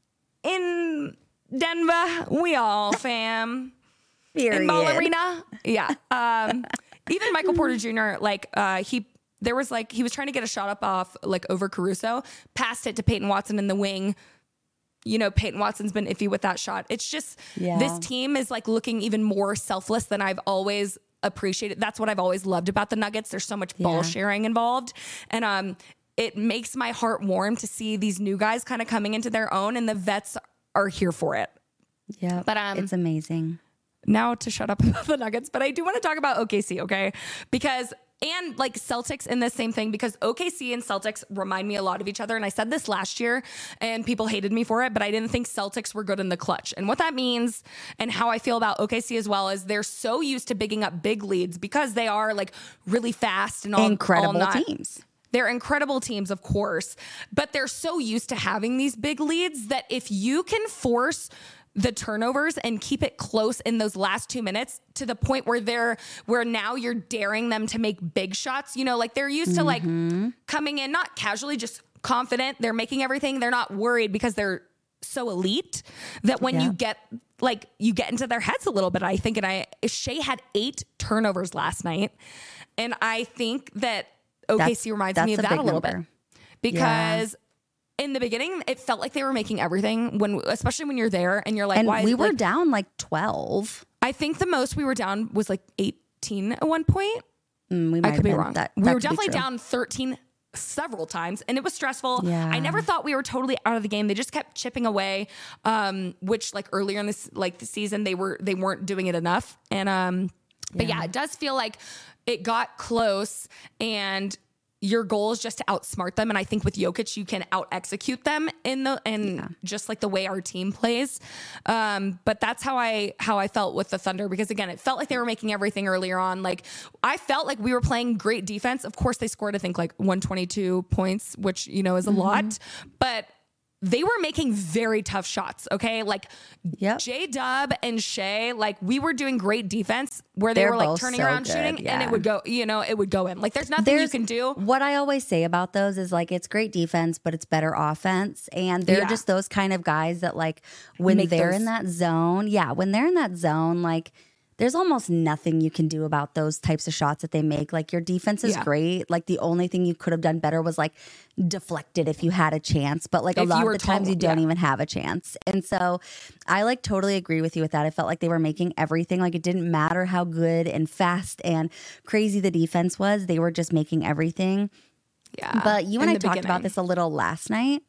In Denver, we all fam. Period. In Ball Arena. Yeah. Um, even Michael Porter Junior, like uh, he... There was like, he was trying to get a shot up off like over Caruso, passed it to Peyton Watson in the wing. You know, Peyton Watson's been iffy with that shot. It's just, yeah. this team is like looking even more selfless than I've always appreciated. That's what I've always loved about the Nuggets. There's so much Yeah. ball sharing involved. And um, it makes my heart warm to see these new guys kind of coming into their own, and the vets are here for it. Yeah, But um, it's amazing. Now to shut up about the Nuggets, but I do want to talk about O K C, okay? Because, and like Celtics in the same thing, because O K C and Celtics remind me a lot of each other. And I said this last year and people hated me for it, but I didn't think Celtics were good in the clutch. And what that means and how I feel about O K C as well is they're so used to bigging up big leads because they are like really fast and all Incredible all not, teams. They're incredible teams, of course, but they're so used to having these big leads that if you can force the turnovers and keep it close in those last two minutes to the point where they're, where now you're daring them to make big shots, you know, like they're used to like coming in, not casually, just confident. They're making everything. They're not worried because they're so elite that when Yeah. you get like, you get into their heads a little bit, I think. And I, Shea had eight turnovers last night. And I think that O K C That's- reminds that's me of a that a big little number. bit because in the beginning, it felt like they were making everything when, especially when you're there and you're like, And why? we is- were like, down like twelve. I think the most we were down was like eighteen at one point. Mm, we might I could be have been. wrong. That, we that were could be definitely true. down thirteen several times and it was stressful. Yeah. I never thought we were totally out of the game. They just kept chipping away. Um, which like earlier in this, like the season, they were, they weren't doing it enough. And, um, but yeah, it does feel like it got close and your goal is just to outsmart them. And I think with Jokic, you can out execute them in the, and yeah. just like the way our team plays. Um, but that's how I, how I felt with the Thunder, because again, it felt like they were making everything earlier on. Like I felt like we were playing great defense. Of course they scored, I think like one twenty-two points, which, you know, is a mm-hmm. lot, but they were making very tough shots. Okay. Like Yep. J-Dub and Shea, like we were doing great defense where they They're were like both turning so around good, shooting yeah. and it would go, you know, it would go in. Like there's nothing There's- you can do. What I always say about those is like it's great defense, but it's better offense. And they're Yeah. just those kind of guys that like when Make they're those- in that zone, yeah, when they're in that zone, like there's almost nothing you can do about those types of shots that they make. Like your defense is Yeah. great. Like the only thing you could have done better was like deflect it if you had a chance. But like a If you lot were of the times tall, you don't yeah. even have a chance. And so I like totally agree with you with that. I felt like they were making everything. Like it didn't matter how good and fast and crazy the defense was. They were just making everything. Yeah. But you in and I the talked beginning. about this a little last night.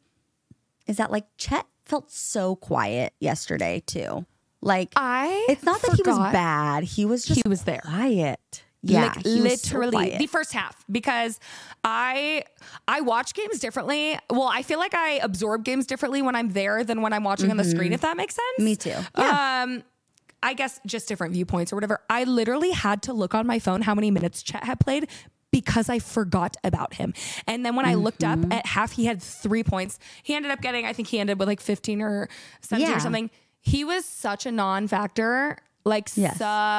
Is that like Chet felt so quiet yesterday too? Like I it's not that he was forgot bad. He was just he was there. quiet. Yeah, like he was so literally quiet. the first half, because I I watch games differently. Well, I feel like I absorb games differently when I'm there than when I'm watching on the screen, if that makes sense. Me too. Yeah. Um I guess just different viewpoints or whatever. I literally had to look on my phone how many minutes Chet had played because I forgot about him. And then when I looked up Mm-hmm. at half, he had three points. He ended up getting, I think he ended with like fifteen or seventeen Yeah. or something. He was such a non-factor, like Yes.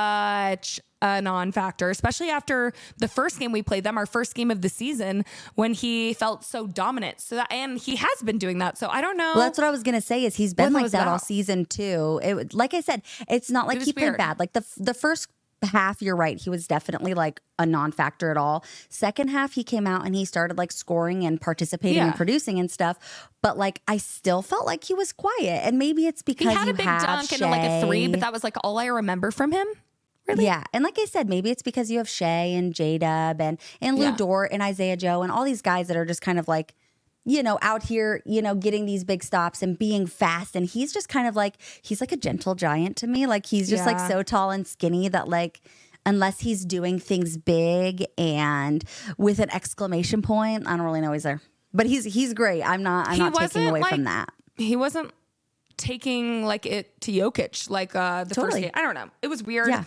such a non-factor, especially after the first game we played them, our first game of the season, when he felt so dominant. So that, and he has been doing that. So I don't know. Well, that's what I was gonna say. Is he's been What like was that all that? season too. It, like I said, it's not like was he played weird. bad. Like the the first half, you're right. He was definitely like a non-factor at all. Second half, he came out and he started like scoring and participating Yeah. and producing and stuff. But like, I still felt like he was quiet. And maybe it's because he had you a big have dunk and like a three, Shea. but that was like all I remember from him. Really? Yeah, and like I said, maybe it's because you have Shea and J Dub and and Lou Yeah. Dort and Isaiah Joe and all these guys that are just kind of like, you know, out here, you know, getting these big stops and being fast. And he's just kind of like, he's like a gentle giant to me. Like he's just like Yeah. so tall and skinny that like, unless he's doing things big and with an exclamation point, I don't really know he's there. But he's he's great. I'm not I'm He not taking wasn't, away like- from that. He wasn't taking like it to Jokic like uh the first Totally. game. I don't know. It was weird. Yeah.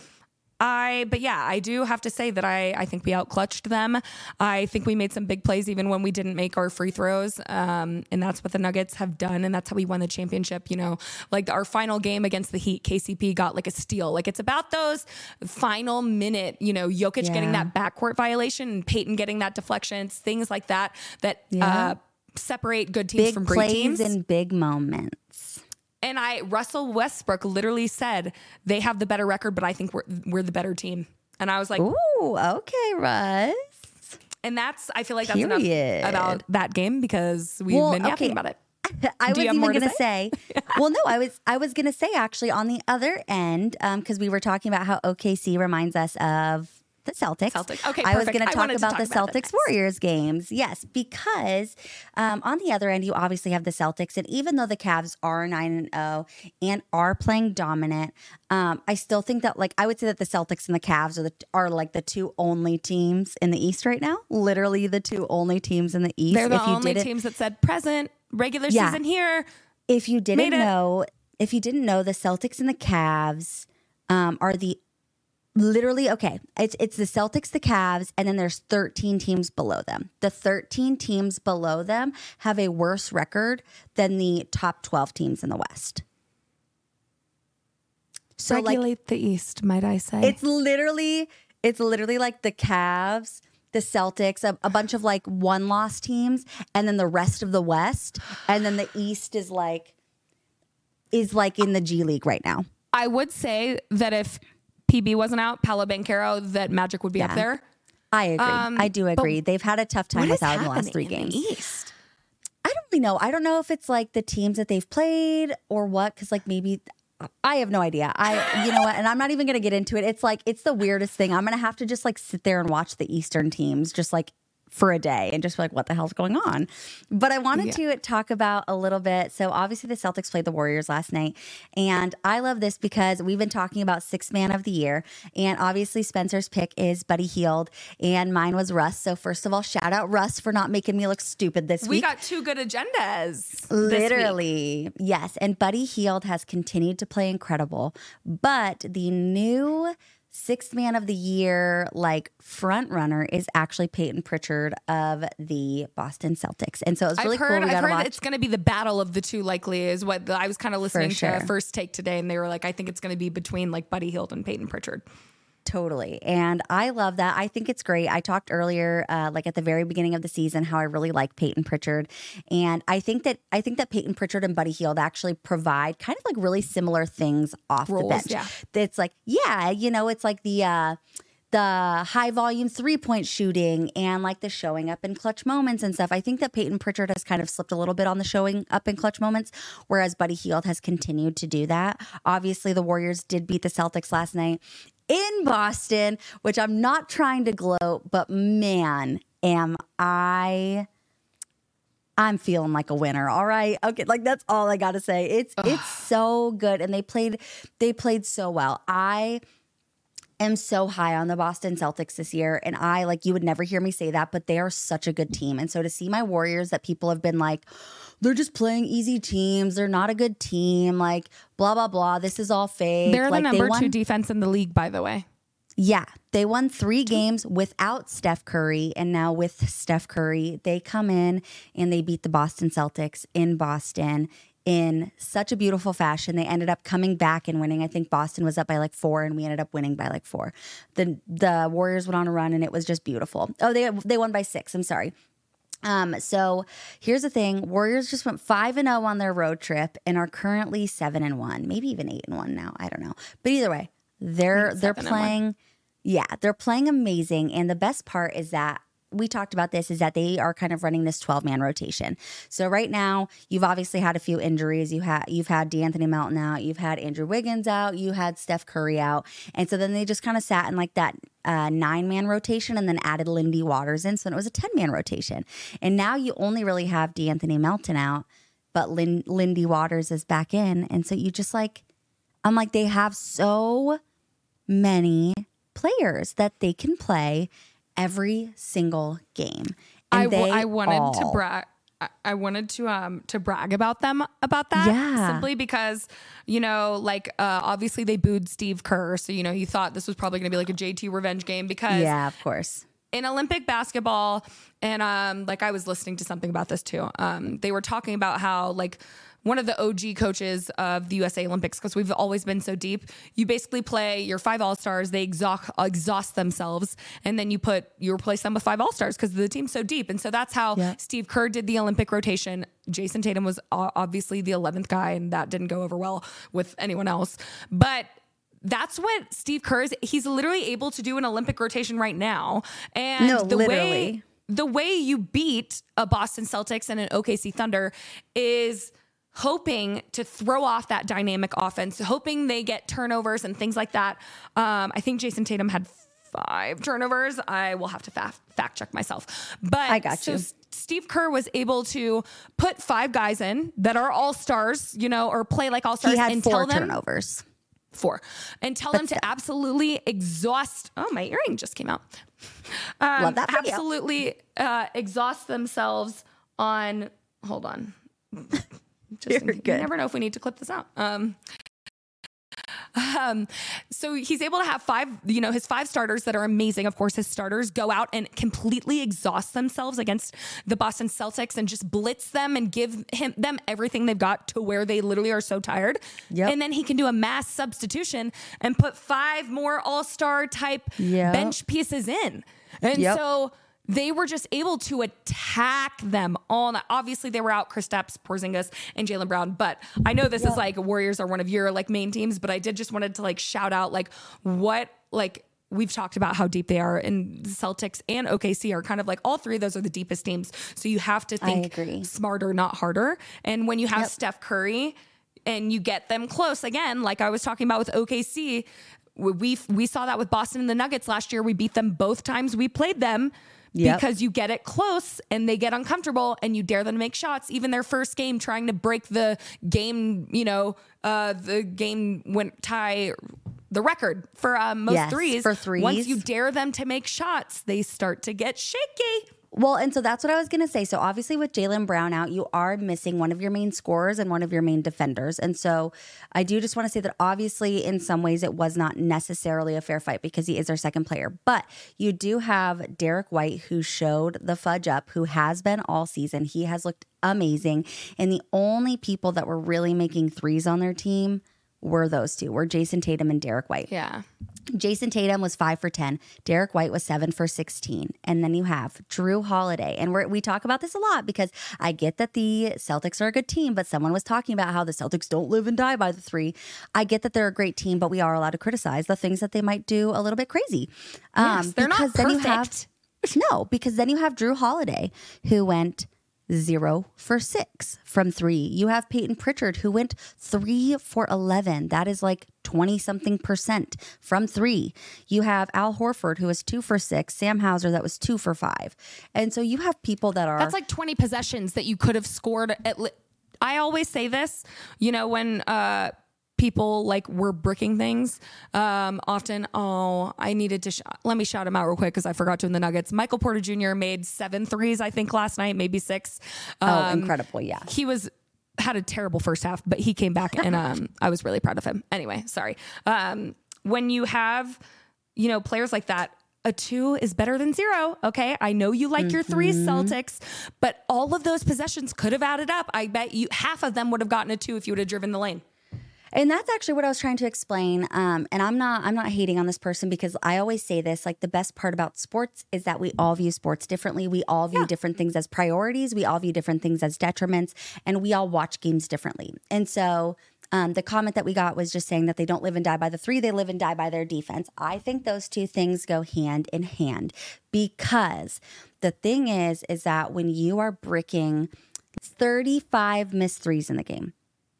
I but yeah, I do have to say that I I think we outclutched them. I think we made some big plays even when we didn't make our free throws. Um, and that's what the Nuggets have done, and that's how we won the championship. You know, like our final game against the Heat, K C P got like a steal. Like it's about those final minute, you know, Jokic Yeah. getting that backcourt violation and Peyton getting that deflections, things like that that Yeah. uh separate good teams Big from great plays teams. and big moments. And I, Russell Westbrook literally said they have the better record, but I think we're we're the better team. And I was like, Ooh, okay, Russ. and that's I feel like that's Period. enough about that game because we've Well, been yapping okay. about it. I Do was you have even more to gonna say, well, no, I was I was gonna say actually on the other end, because we were talking about how O K C reminds us of the Celtics. Celtics. Okay, I was perfect. going I to talk wanted to about talk the about that Celtics Warriors games. Yes, because um, on the other end, you obviously have the Celtics, and even though the Cavs are nine and zero and are playing dominant, um, I still think that like I would say that the Celtics and the Cavs are the are like the two only teams in the East right now. Literally, the two only teams in the East. They're the if you only didn't- teams that said present regular Yeah. season here. If you didn't Made it. know, if you didn't know, the Celtics and the Cavs um, are the literally okay. It's it's the Celtics, the Cavs, and then there's thirteen teams below them. The thirteen teams below them have a worse record than the top twelve teams in the West. So Regulate like the East, might I say? it's literally it's literally like the Cavs, the Celtics, a, a bunch of like one loss teams, and then the rest of the West, and then the East is like is like in the G League right now. I would say that if P B wasn't out, Paolo Banchero, that Magic would be up Yeah. there. I agree. Um, I do but agree. They've had a tough time What is without him the last happening three in games. the East? I don't really know. I don't know if it's like the teams that they've played or what, because like maybe I have no idea. I, you know what? And I'm not even going to get into it. It's like, it's the weirdest thing. I'm going to have to just like sit there and watch the Eastern teams just like for a day and just be like, what the hell's going on? But I wanted to talk about a little bit. So obviously the Celtics played the Warriors last night. And I love this because we've been talking about sixth man of the year. And obviously Spencer's pick is Buddy Hield and mine was Russ. So first of all, shout out Russ for not making me look stupid this We week. got two good agendas. this week. Literally, yes. And Buddy Hield has continued to play incredible. But the new sixth man of the year, like front runner, is actually Peyton Pritchard of the Boston Celtics. And so it's really I've heard, cool. We I've got to heard watch. it's going to be the battle of the two. Likely is what the, I was kind of listening sure. to First Take today, and they were like, I think it's going to be between like Buddy Hield and Peyton Pritchard. Totally. And I love that. I think it's great. I talked earlier, uh, like at the very beginning of the season, how I really like Peyton Pritchard. And I think that I think that Peyton Pritchard and Buddy Hield actually provide kind of like really similar things off Roles, the bench. yeah. It's like, yeah, you know, it's like the uh the high volume three point shooting and like the showing up in clutch moments and stuff. I think that Peyton Pritchard has kind of slipped a little bit on the showing up in clutch moments, whereas Buddy Hield has continued to do that. Obviously, the Warriors did beat the Celtics last night in Boston, which I'm not trying to gloat, but man, am I I'm feeling like a winner. All right. Okay, like that's all I got to say. It's Ugh. It's so good and they played they played so well. I am so high on the Boston Celtics this year, and I like you would never hear me say that, but they are such a good team. And so to see my Warriors that people have been like, they're just playing easy teams, they're not a good team, like blah blah blah. This is all fake. They're like, the number they won- two defense in the league, by the way. Yeah, they won three games without Steph Curry, and now with Steph Curry, they come in and they beat the Boston Celtics in Boston in such a beautiful fashion. They ended up coming back and winning. I think Boston was up by like four, and we ended up winning by like four. The the Warriors went on a run, and it was just beautiful. Oh, they they won by six. I'm sorry. Um, so here's the thing: Warriors just went five and zero on their road trip, and are currently seven and one, maybe even eight and one now. I don't know, but either way, they're they're playing. Yeah, they're playing amazing. And the best part is that we talked about this is that they are kind of running this twelve man rotation. So right now you've obviously had a few injuries. You had, you've had DeAnthony Melton out, you've had Andrew Wiggins out, you had Steph Curry out. And so then they just kind of sat in like that uh, nine man rotation and then added Lindy Waters in. So then it was a ten man rotation. And now you only really have DeAnthony Melton out, but Lin- Lindy Waters is back in. And so you just like, I'm like, they have so many players that they can play every single game. And I, w- they I wanted all, to brag. I- I wanted to um to brag about them about that. Yeah. Simply because, you know, like uh, obviously they booed Steve Kerr, so you know you thought this was probably going to be like a J T revenge game because yeah, of course. in Olympic basketball, and um like I was listening to something about this too. Um, they were talking about how like one of the O G coaches of the U S A Olympics, because we've always been so deep. You basically play your five All-Stars, they exhaust, exhaust themselves, and then you put you replace them with five All-Stars because the team's so deep. And so that's how yeah. Steve Kerr did the Olympic rotation. Jason Tatum was obviously the eleventh guy, and that didn't go over well with anyone else. But that's what Steve Kerr is. He's literally able to do an Olympic rotation right now. And no, the literally. way the way you beat a Boston Celtics and an O K C Thunder is hoping to throw off that dynamic offense, hoping they get turnovers and things like that. Um, I think Jason Tatum had five turnovers. I will have to fa- fact check myself. But I got so you. S- Steve Kerr was able to put five guys in that are all-stars, you know, or play like all-stars. He had and four tell them, turnovers. Four. And tell But them still. to absolutely exhaust. Oh, my earring just came out. Um, Love that for you. absolutely uh, exhaust themselves on. Hold on. Just You're in, good. You never know if we need to clip this out. Um, um, so he's able to have five, you know, his five starters that are amazing. Of course, his starters go out and completely exhaust themselves against the Boston Celtics and just blitz them and give him them everything they've got to where they literally are so tired. Yep. And then he can do a mass substitution and put five more all-star type Yep. bench pieces in. And Yep. so they were just able to attack them all night. Obviously, they were out Kristaps Porzingis and Jaylen Brown, but I know this is like Warriors are one of your like main teams, but I did just wanted to like shout out like what like we've talked about how deep they are, and Celtics and O K C are kind of like all three of those are the deepest teams. So you have to think agree. smarter, not harder. And when you have Yep. Steph Curry and you get them close again, like I was talking about with O K C, we we saw that with Boston and the Nuggets last year. We beat them both times we played them. Yep. Because you get it close and they get uncomfortable and you dare them to make shots. Even their first game trying to break the game, you know, uh, the game went tie the record for uh, most Yes, threes. for threes. Once you dare them to make shots, they start to get shaky. Well, and so that's what I was going to say. So obviously with Jaylen Brown out, you are missing one of your main scorers and one of your main defenders. And so I do just want to say that obviously in some ways it was not necessarily a fair fight because he is our second player. But you do have Derek White, who showed the fudge up, who has been all season. He has looked amazing. And the only people that were really making threes on their team were those two, were Jason Tatum and Derek White. Yeah. Jason Tatum was five for ten. Derek White was seven for sixteen. And then you have Drew Holiday. And we're, we talk about this a lot because I get that the Celtics are a good team, but someone was talking about how the Celtics don't live and die by the three. I get that they're a great team, but we are allowed to criticize the things that they might do a little bit crazy. Yes, they're not because then you have- perfect. no, because then you have Drew Holiday, who went zero for six from three. You have Peyton Pritchard, who went three for eleven. That is like twenty something percent from three. You have Al Horford, who was two for six. Sam Hauser, that was two for five. And so you have people that are. That's like twenty possessions that you could have scored at. Li- I always say this, you know, when uh, people like were bricking things um, often. Oh, I needed to, sh- let me shout him out real quick because I forgot to in the Nuggets. Michael Porter Junior made seven threes, I think last night, maybe six. Um, oh, incredible. Yeah. He was, had a terrible first half, but he came back and um, I was really proud of him. Anyway, sorry. Um, when you have, you know, players like that, a two is better than zero. Okay. I know you like mm-hmm. your threes, Celtics, but all of those possessions could have added up. I bet you half of them would have gotten a two if you would have driven the lane. And that's actually what I was trying to explain. Um, and I'm not, I'm not hating on this person because I always say this, like the best part about sports is that we all view sports differently. We all view yeah. different things as priorities. We all view different things as detriments, and we all watch games differently. And so um, the comment that we got was just saying that they don't live and die by the three, they live and die by their defense. I think those two things go hand in hand, because the thing is, is that when you are bricking thirty-five missed threes in the game,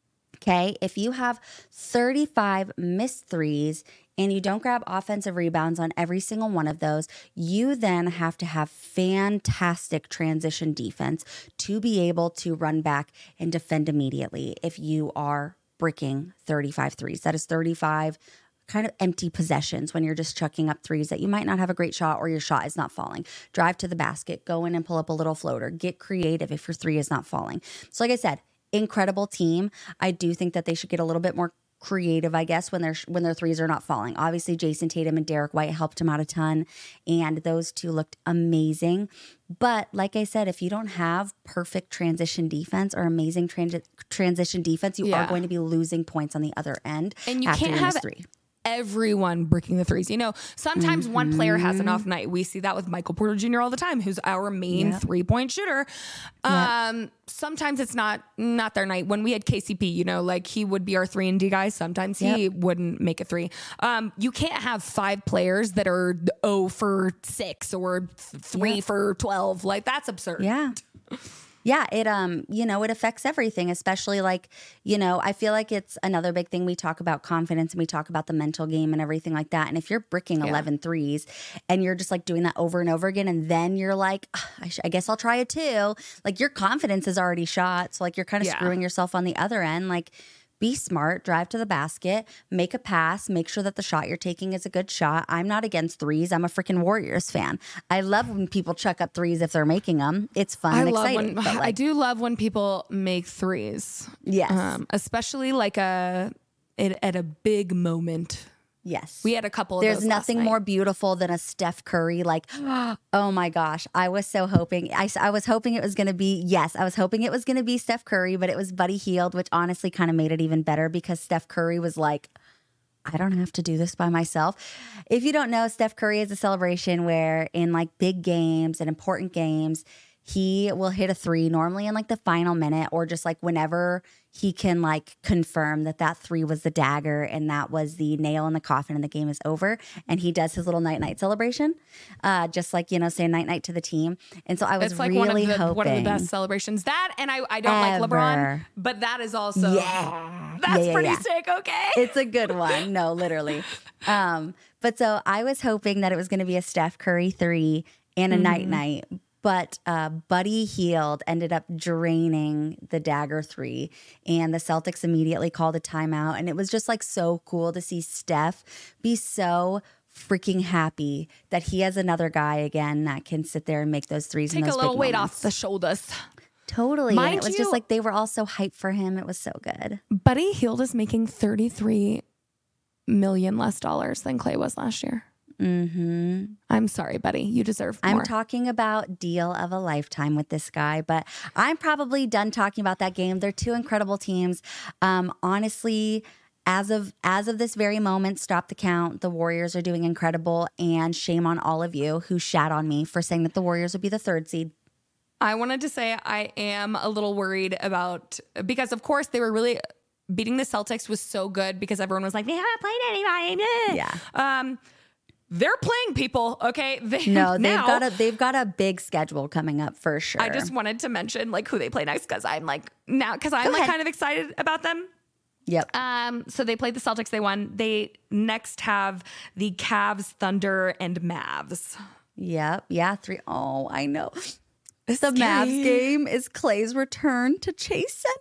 okay, if you have thirty-five missed threes and you don't grab offensive rebounds on every single one of those, you then have to have fantastic transition defense to be able to run back and defend immediately if you are bricking thirty-five threes. That is thirty-five kind of empty possessions when you're just chucking up threes that you might not have a great shot or your shot is not falling. Drive to the basket, go in and pull up a little floater, get creative if your three is not falling. So like I said, incredible team. I do think that they should get a little bit more creative, I guess, when their when their threes are not falling. Obviously, Jason Tatum and Derek White helped him out a ton, and those two looked amazing. But like I said, if you don't have perfect transition defense or amazing transi- transition defense, you yeah. are going to be losing points on the other end. And you after can't you have miss three. Everyone bricking the threes. You know, sometimes mm-hmm. one player has an off night. We see that with Michael Porter Junior all the time, who's our main yep. three-point shooter. Um, yep. Sometimes it's not not their night. When we had K C P, you know, like he would be our three and D guy. Sometimes he yep. wouldn't make a three. Um, you can't have five players that are oh for six or three yep. for twelve. Like that's absurd. Yeah. Yeah, it um, you know, it affects everything, especially like, you know, I feel like it's another big thing. We talk about confidence and we talk about the mental game and everything like that. And if you're bricking yeah. eleven threes and you're just like doing that over and over again, and then you're like, I, sh- I guess I'll try it too. Like your confidence is already shot. So like you're kind of yeah. screwing yourself on the other end. Like, be smart, drive to the basket, make a pass, make sure that the shot you're taking is a good shot. I'm not against threes. I'm a freaking Warriors fan. I love when people chuck up threes if they're making them. It's fun I and love exciting. When, like, I do love when people make threes. Yes. Um, especially like a it, at a big moment. Yes. We had a couple of There's those nothing last night. more beautiful than a Steph Curry. Like, oh my gosh. I was so hoping. I, I was hoping it was going to be, yes, I was hoping it was going to be Steph Curry, but it was Buddy Hield, which honestly kind of made it even better because Steph Curry was like, I don't have to do this by myself. If you don't know, Steph Curry is a celebration where in like big games and important games, he will hit a three normally in like the final minute or just like whenever he can like confirm that that three was the dagger and that was the nail in the coffin and the game is over. And he does his little night night celebration, uh, just like, you know, say night night to the team. And so I was it's like really one of the, hoping. one of the best celebrations. That and I, I don't Ever. like LeBron, but that is also yeah. that's yeah, yeah, pretty yeah. sick. Okay, it's a good one. No, literally. Um, but so I was hoping that it was going to be a Steph Curry three and a mm. night night. But uh, Buddy Hield ended up draining the dagger three, and the Celtics immediately called a timeout. And it was just like so cool to see Steph be so freaking happy that he has another guy again that can sit there and make those threes. Take and those a little big weight moments. off the shoulders. Totally. Mind and it was you, just like they were all so hyped for him. It was so good. Buddy Hield is making thirty-three million less dollars than Clay was last year. Mm-hmm. I'm sorry, buddy. You deserve more. I'm talking about deal of a lifetime with this guy, but I'm probably done talking about that game. They're two incredible teams. Um, honestly, as of as of this very moment, stop the count. The Warriors are doing incredible, and shame on all of you who shat on me for saying that the Warriors would be the third seed. I wanted to say I am a little worried about, because of course they were really beating the Celtics was so good because everyone was like, they haven't played anybody. Yeah. Um, They're playing people, okay? They, no, they've now, got a they've got a big schedule coming up for sure. I just wanted to mention like who they play next because I'm like now because I'm Go like ahead. kind of excited about them. Yep. Um. So they played the Celtics. They won. They next have the Cavs, Thunder, and Mavs. Yep. Yeah. Three. Oh, I know. It's the scary. Mavs game is Clay's return to Chase Center.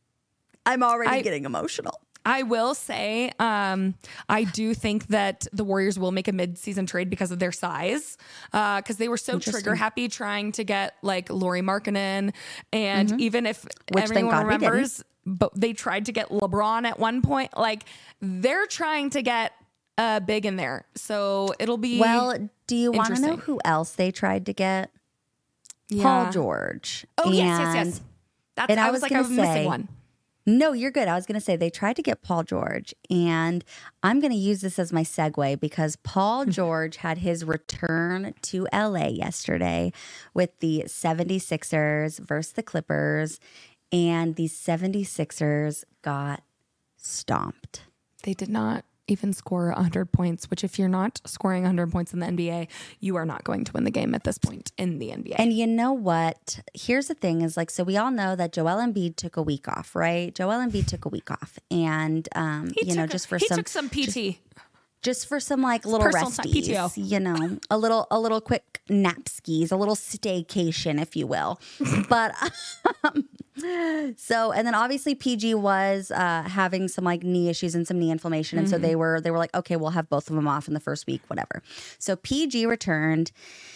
I'm already I, getting emotional. I will say, um, I do think that the Warriors will make a mid-season trade because of their size, because uh, they were so trigger happy trying to get like Lauri Markkanen, and mm-hmm. even if Which, everyone remembers, but they tried to get LeBron at one point. Like they're trying to get uh, big in there. So it'll be Well, do you want to know interesting. who else they tried to get? Yeah. Paul George. Oh, yes, yes, And- yes. That's, and I, I was, was like, gonna I was missing say- one. No, you're good. I was going to say they tried to get Paul George, and I'm going to use this as my segue because Paul George had his return to L A yesterday with the seventy-sixers versus the Clippers, and the seventy-sixers got stomped. They did not even score one hundred points, which if you're not scoring one hundred points in the N B A, you are not going to win the game at this point in the N B A. And you know what? Here's the thing is like, so we all know that Joel Embiid took a week off, right? Joel Embiid took a week off. And, um, he you know, took a- just for he some, took some P T. just for some like little personal time, P T O. resties, you know, a little, a little quick nap skis, a little staycation, if you will. But um, so, and then obviously P G was uh, having some like knee issues and some knee inflammation, and Mm-hmm. so they were they were like, okay, we'll have both of them off in the first week, whatever. So P G returned,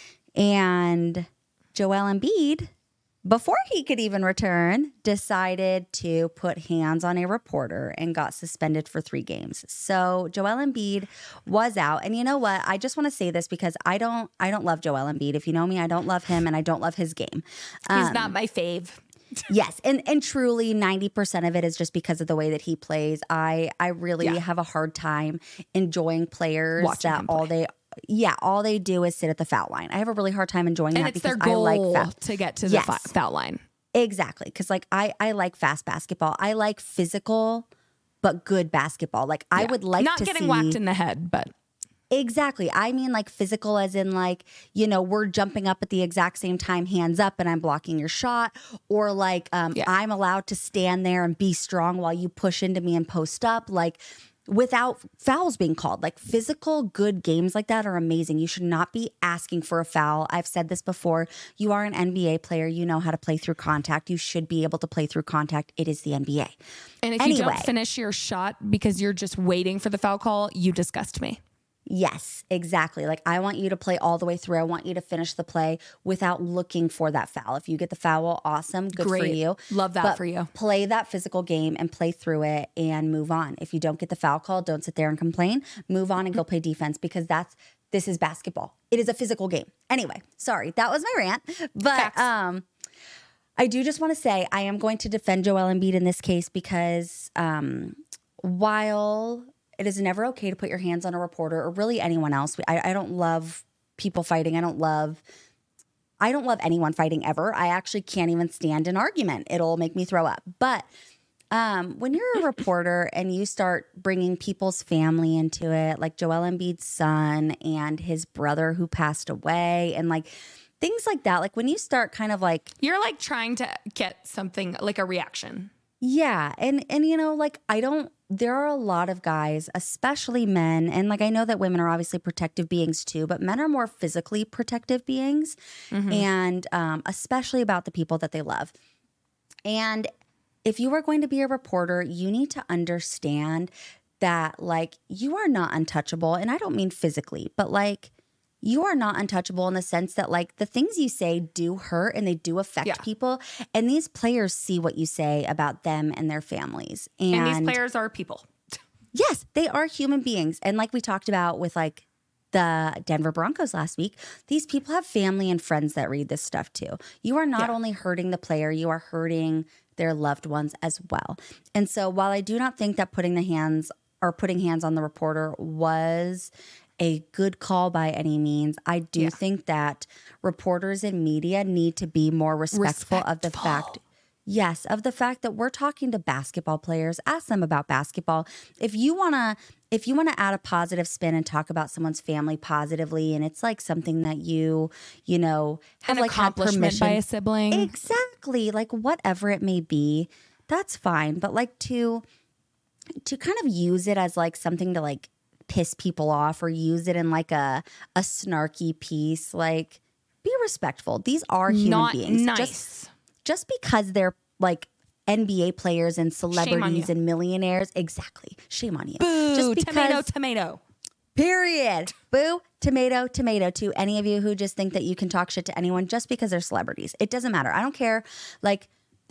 and Joel Embiid, before he could even return, decided to put hands on a reporter and got suspended for three games. So Joel Embiid was out. And you know what? I just want to say this because I don't I don't love Joel Embiid. If you know me, I don't love him and I don't love his game. He's Um, not my fave. Yes, and and truly ninety percent of it is just because of the way that he plays. I I really Yeah. have a hard time enjoying players Watching that him all play. they yeah, all they do is sit at the foul line. I have a really hard time enjoying And that it's their because I goal like foul. to get to the Yes. fi- foul line. Exactly. Because, like, I, I like fast basketball. I like physical, but good basketball. Like, I Yeah. would like not to getting see. whacked in the head, but Exactly. I mean, like, physical, as in, like, you know, we're jumping up at the exact same time, hands up, and I'm blocking your shot. Or, like, um, Yeah. I'm allowed to stand there and be strong while you push into me and post up. Like, without fouls being called. Like physical good games like that are amazing. You should not be asking for a foul. I've said this before. You are an N B A player. You know how to play through contact. You should be able to play through contact. It is the N B A. and if you Anyway. don't finish your shot because you're just waiting for the foul call, you disgust me. Yes, exactly. Like I want you to play all the way through. I want you to finish the play without looking for that foul. If you get the foul, awesome. Good for Great. you. Love that But for you. Play that physical game and play through it and move on. If you don't get the foul call, don't sit there and complain. Move on and go play defense because that's this is basketball. It is a physical game. Anyway, sorry. That was my rant. But Facts. um I do just want to say I am going to defend Joel Embiid in this case because um while it is never okay to put your hands on a reporter or really anyone else. I, I don't love people fighting. I don't love, I don't love anyone fighting ever. I actually can't even stand an argument. It'll make me throw up. But um, when you're a reporter and you start bringing people's family into it, like Joel Embiid's son and his brother who passed away, and like things like that, like when you start kind of like You're like trying to get something like a reaction. Yeah, and and you know, like I don't. There are a lot of guys, especially men, and like I know that women are obviously protective beings too, but men are more physically protective beings, and um, especially about the people that they love. And if you are going to be a reporter, you need to understand that like you are not untouchable, and I don't mean physically, but like. You are not untouchable in the sense that like the things you say do hurt and they do affect Yeah. people. And these players see what you say about them and their families. And, And these players are people. yes, they are human beings. And like we talked about with like the Denver Broncos last week, these people have family and friends that read this stuff too. You are not Yeah. only hurting the player, you are hurting their loved ones as well. And so while I do not think that putting the hands or putting hands on the reporter was a good call by any means, I do Yeah. think that reporters and media need to be more respectful, of the fact, yes, of the fact that we're talking to basketball players. Ask them about basketball. If you want to, if you want to add a positive spin and talk about someone's family positively, and it's like something that you, you know, have An like had accomplishment permission by a sibling. Exactly. Like whatever it may be, that's fine. But like to to kind of use it as like something to like piss people off or use it in like a a snarky piece, like be respectful. These are human Not beings. nice. Just just because they're like N B A players and celebrities you. and millionaires, exactly. Shame on you. Boo, just because tomato, tomato. Period. Boo, tomato, tomato to any of you who just think that you can talk shit to anyone just because they're celebrities. It doesn't matter. I don't care. Like,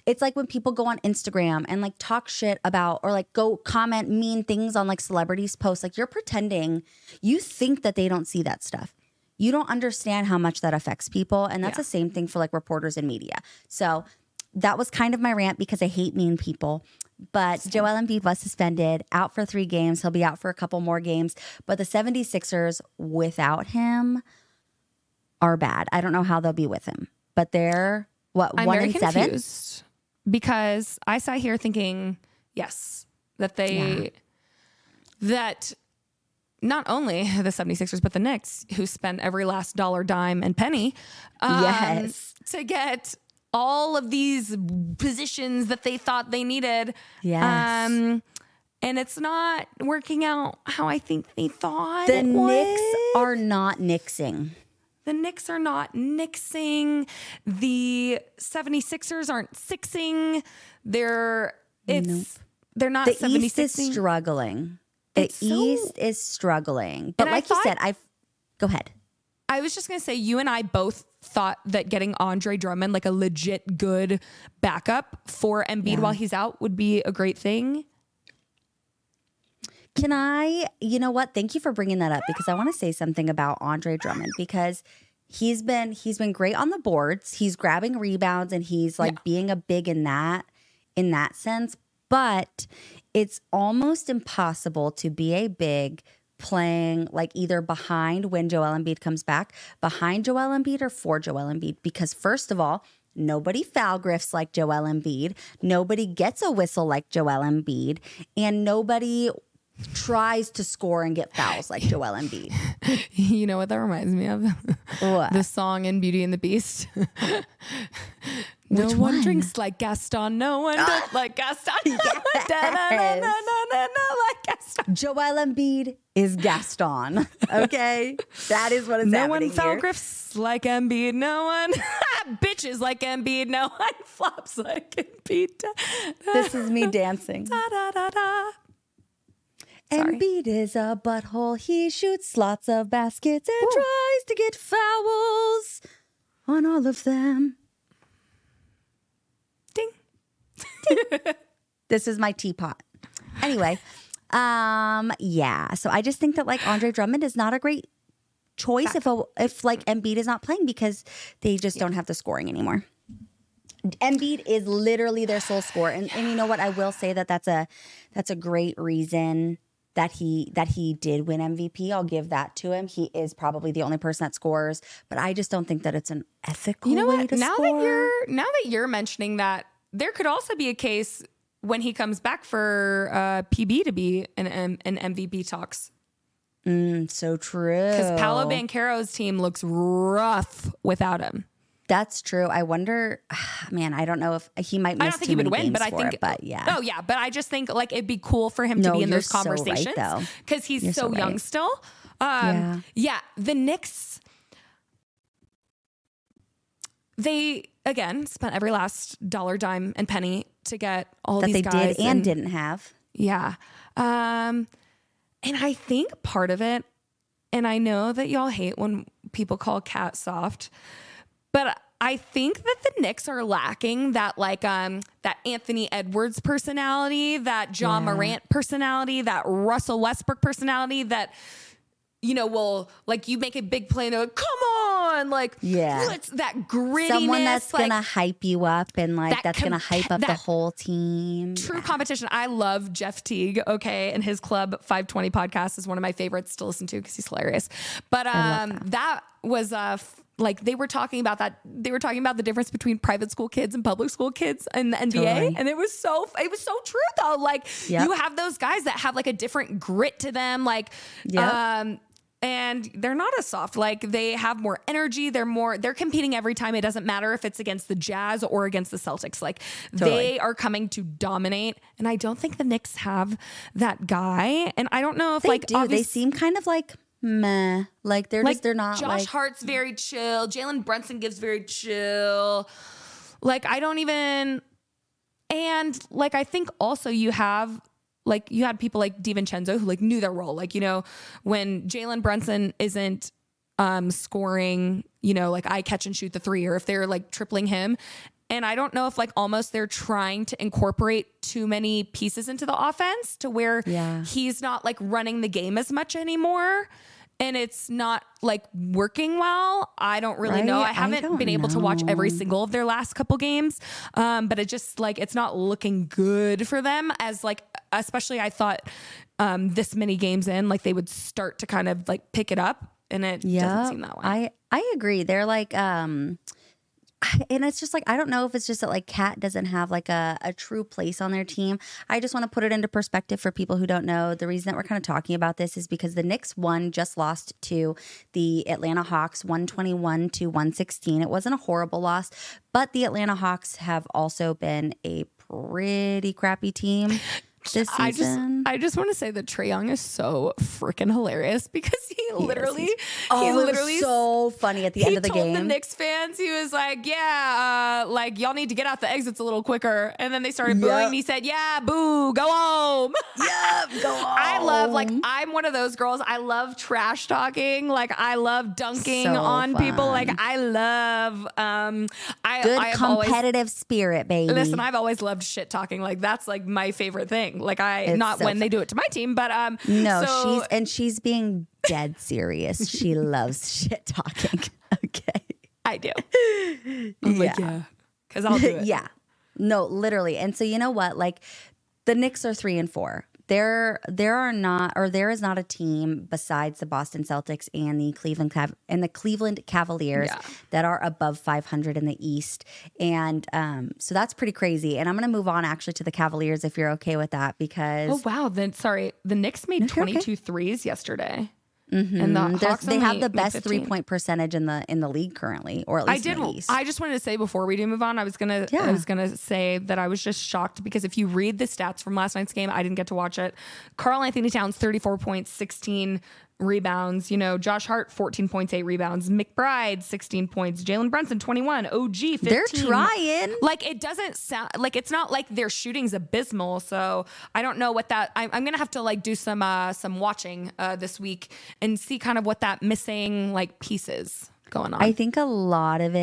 It's like when people go on Instagram and like talk shit about or like go comment mean things on like celebrities' posts. Like you're pretending you think that they don't see that stuff. You don't understand how much that affects people. And that's Yeah. the same thing for like reporters in media. So that was kind of my rant because I hate mean people. But Joel Embiid was suspended, out for three games. He'll be out for a couple more games. But the seventy-sixers without him are bad. I don't know how they'll be with him. But they're, what, I'm one very and seven? confused because I sat here thinking, yes, that they, that not only the seventy-sixers, but the Knicks, who spent every last dollar, dime, and penny um, Yes. to get all of these positions that they thought they needed. Yes. Um, and it's not working out how I think they thought The it Knicks would. are not nixing. The Knicks are not nixing. The seventy-sixers aren't sixing. They're it's they're not The East is seventy-sixing. struggling. The It's so- East is struggling. But And I like you thought- said, I've go ahead. I was just gonna say, you and I both thought that getting Andre Drummond, like a legit good backup for Embiid while he's out, would be a great thing. Can I, you know what? Thank you for bringing that up because I want to say something about Andre Drummond because he's been he's been great on the boards. He's grabbing rebounds and he's like Yeah. being a big in that in that sense, but it's almost impossible to be a big playing like either behind when Joel Embiid comes back, behind Joel Embiid or for Joel Embiid because first of all, nobody foul grifts like Joel Embiid, nobody gets a whistle like Joel Embiid, and nobody tries to score and get fouls like Joel Embiid. You know what that reminds me of? What? The song in Beauty and the Beast. No Which one one? drinks like Gaston. No one does like Gaston. Da-na-na-na-na-na-na, like Gaston. Joel Embiid is Gaston. Okay, that is what is No happening one foul here. grifts like Embiid. No one bitches like Embiid. No one flops like Embiid. This is me dancing. Da, da, da, da. Sorry. Embiid is a butthole. He shoots lots of baskets and Ooh. tries to get fouls on all of them. Ding. This is my teapot. Anyway, um, yeah. So I just think that like Andre Drummond is not a great choice if a, if like Embiid is not playing because they just don't have the scoring anymore. Embiid is literally their sole scorer, and, and you know what? I will say that that's a that's a great reason that he that he did win M V P. I'll give that to him. He is probably the only person that scores, but I just don't think that it's an ethical You know way what? to Now score. that you're now that you're mentioning that, there could also be a case when he comes back for uh, P B to be an an, an M V P talks. Mm, so true. Because Paolo Banchero's team looks rough without him. That's true. I wonder, man. I don't know if he might miss I don't think too he would many win, but games I for think, it, but yeah. Oh yeah, but I just think like it'd be cool for him to No, be in you're those so right, conversations though. because he's You're so, so right. young still. Um, yeah. the Knicks. They again spent every last dollar, dime, and penny to get all that these they guys did and didn't have. Yeah. Um, and I think part of it, and I know that y'all hate when people call Cat soft, but I think that the Knicks are lacking that like um that Anthony Edwards personality, that John Yeah. Morant personality, that Russell Westbrook personality that, you know, will like you make a big play and they're like, come on, like Yeah. let's that grittiness, Someone that's like, gonna hype you up and like that that's gonna com- hype up the that whole team. true competition. I love Jeff Teague, okay, and his Club five twenty podcast is one of my favorites to listen to because he's hilarious. But um, that. that was uh, f- like they were talking about that. They were talking about the difference between private school kids and public school kids in the N B A, Totally. and it was so it was so true though. Like Yep. you have those guys that have like a different grit to them, like Yep. um. And they're not as soft. Like they have more energy. They're more, they're competing every time. It doesn't matter if it's against the Jazz or against the Celtics. Like Totally. they are coming to dominate. And I don't think the Knicks have that guy. And I don't know if They like, do. They obvious- seem kind of like meh. Like they're like just they're not Josh like Hart's very chill. Jalen Brunson gives very chill. Like I don't even, and like I think also you have like you had people like DiVincenzo who like knew their role. Like, you know, when Jalen Brunson isn't um, scoring, you know, like I catch and shoot the three, or if they're like tripling him, And I don't know if like almost they're trying to incorporate too many pieces into the offense to where Yeah. he's not like running the game as much anymore. And it's not like working well. I don't really Right? know. I I haven't don't been able to watch every know. single of their last couple games. Um, but it just like, it's not looking good for them as like, especially I thought um, this many games in, like they would start to kind of like pick it up, and it Yeah, doesn't seem that way. I I agree. They're like, um, and it's just like I don't know if it's just that like Cat doesn't have like a, a true place on their team. I just want to put it into perspective for people who don't know. The reason that we're kind of talking about this is because the Knicks won, just lost to the Atlanta Hawks, one twenty-one to one sixteen. It wasn't a horrible loss, but the Atlanta Hawks have also been a pretty crappy team this season. I just, I just want to say that Trae Young is so freaking hilarious because he, He literally, is. Oh, he it was literally so funny at the he end of the told game. the Knicks fans, he was like, yeah, uh, like y'all need to get out the exits a little quicker. And then they started booing. Yep. And he said, yeah, boo, go home. Yep, go on. I love, like, I'm one of those girls. I love trash talking. Like, I love dunking So on people. fun. Like, I love, um, I, Good I have always, competitive spirit, baby. listen, I've always loved shit talking. Like, that's like my favorite thing. Like, I, It's not so when fun. they do it to my team, but, um, No, so, she's and she's being dead serious. She loves shit talking. Okay. I do. I'm like, yeah, because I'll do it. Yeah. No, literally. And so you know what? Like the Knicks are three and four. There, there are not, or there is not a team besides the Boston Celtics and the Cleveland Cav- and the Cleveland Cavaliers Yeah. that are above five hundred in the East, and um, so that's pretty crazy. And I'm going to move on actually to the Cavaliers if you're okay with that, because Oh wow! Then sorry, the Knicks made you're okay. twenty-two threes yesterday, and the Mm, there's- Hawks they only have the made best fifteen. three point percentage in the in the league currently, or at I least did. in the East. I just wanted to say before we do move on, I was gonna. Yeah. I was gonna say that I was just shocked because if you read the stats from last night's game, I didn't get to watch it. Karl Anthony Towns, thirty-four points, sixteen rebounds. You know, Josh Hart, fourteen points, eight rebounds. McBride, sixteen points. Jalen Brunson, twenty-one. O G, fifteen. They're trying. Like it doesn't sound like it's not like their shooting's abysmal. So I don't know what that. I, I'm gonna have to like do some uh, some watching uh, this week and see kind of what that missing like pieces going on. I think a lot of it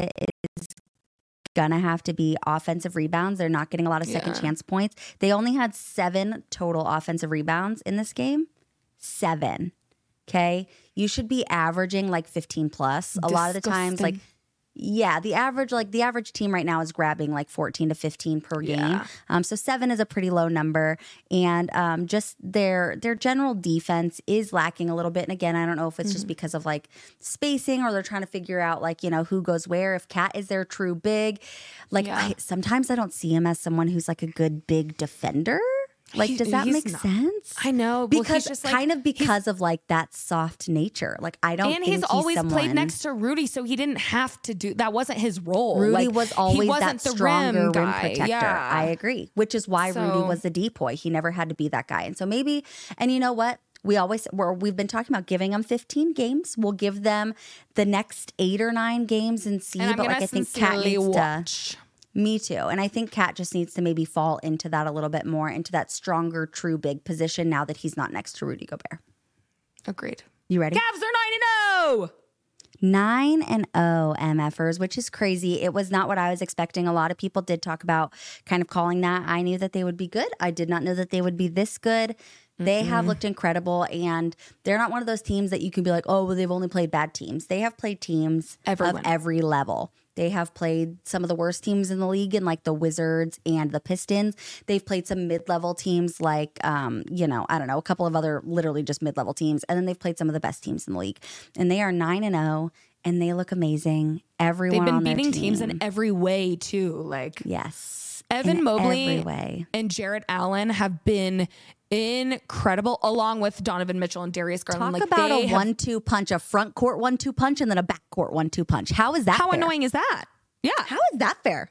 is gonna have to be offensive rebounds. They're not getting a lot of second Yeah. chance points. They only had seven total offensive rebounds in this game. Seven. Okay. You should be averaging like fifteen plus. A lot of the times, like, Disgusting. yeah, the average, like the average team right now is grabbing like fourteen to fifteen per game. Yeah. Um, so seven is a pretty low number. And um, just their their general defense is lacking a little bit. And again, I don't know if it's Mm-hmm. just because of like spacing or they're trying to figure out like, you know, who goes where. If Cat is their true big, like Yeah. I, sometimes I don't see him as someone who's like a good big defender. Like, He- does that he's make not. sense? I know, well, he's because just, like- kind of because of like that soft nature. Like I don't and think he's always someone, played next to Rudy, so he didn't have to do that. Wasn't his role. Rudy Like, was he always wasn't that the stronger rim, guy. protector. Yeah. I agree, which is why Rudy So- was the depoy. He never had to be that guy, and so maybe. And you know what? We always we're, we've been talking about giving them fifteen games. We'll give them the next eight or nine games and see. And I'm but gonna like I think Cat sincerely needs to. watch. Me too. And I think Cat just needs to maybe fall into that a little bit more, into that stronger, true big position now that he's not next to Rudy Gobert. Agreed. You ready? Cavs are nine and oh. Nine and oh MFers, which is crazy. It was not what I was expecting. A lot of people did talk about kind of calling that. I knew that they would be good. I did not know that they would be this good. They have looked incredible, and they're not one of those teams that you can be like, oh, well, they've only played bad teams. They have played teams Everyone. of every level. They have played some of the worst teams in the league, in like the Wizards and the Pistons. They've played some mid-level teams, like um, you know, I don't know, a couple of other literally just mid-level teams, and then they've played some of the best teams in the league. And they are nine and zero, and they look amazing. Everyone They've been on their beating team. teams in every way too. Like yes, Evan in Mobley every way. and Jarrett Allen have been incredible, along with Donovan Mitchell and Darius Garland. Talk like about they a have- one-two punch, a front court one-two punch, and then a back court one-two punch. How is that? How fair? annoying is that? Yeah. How is that fair?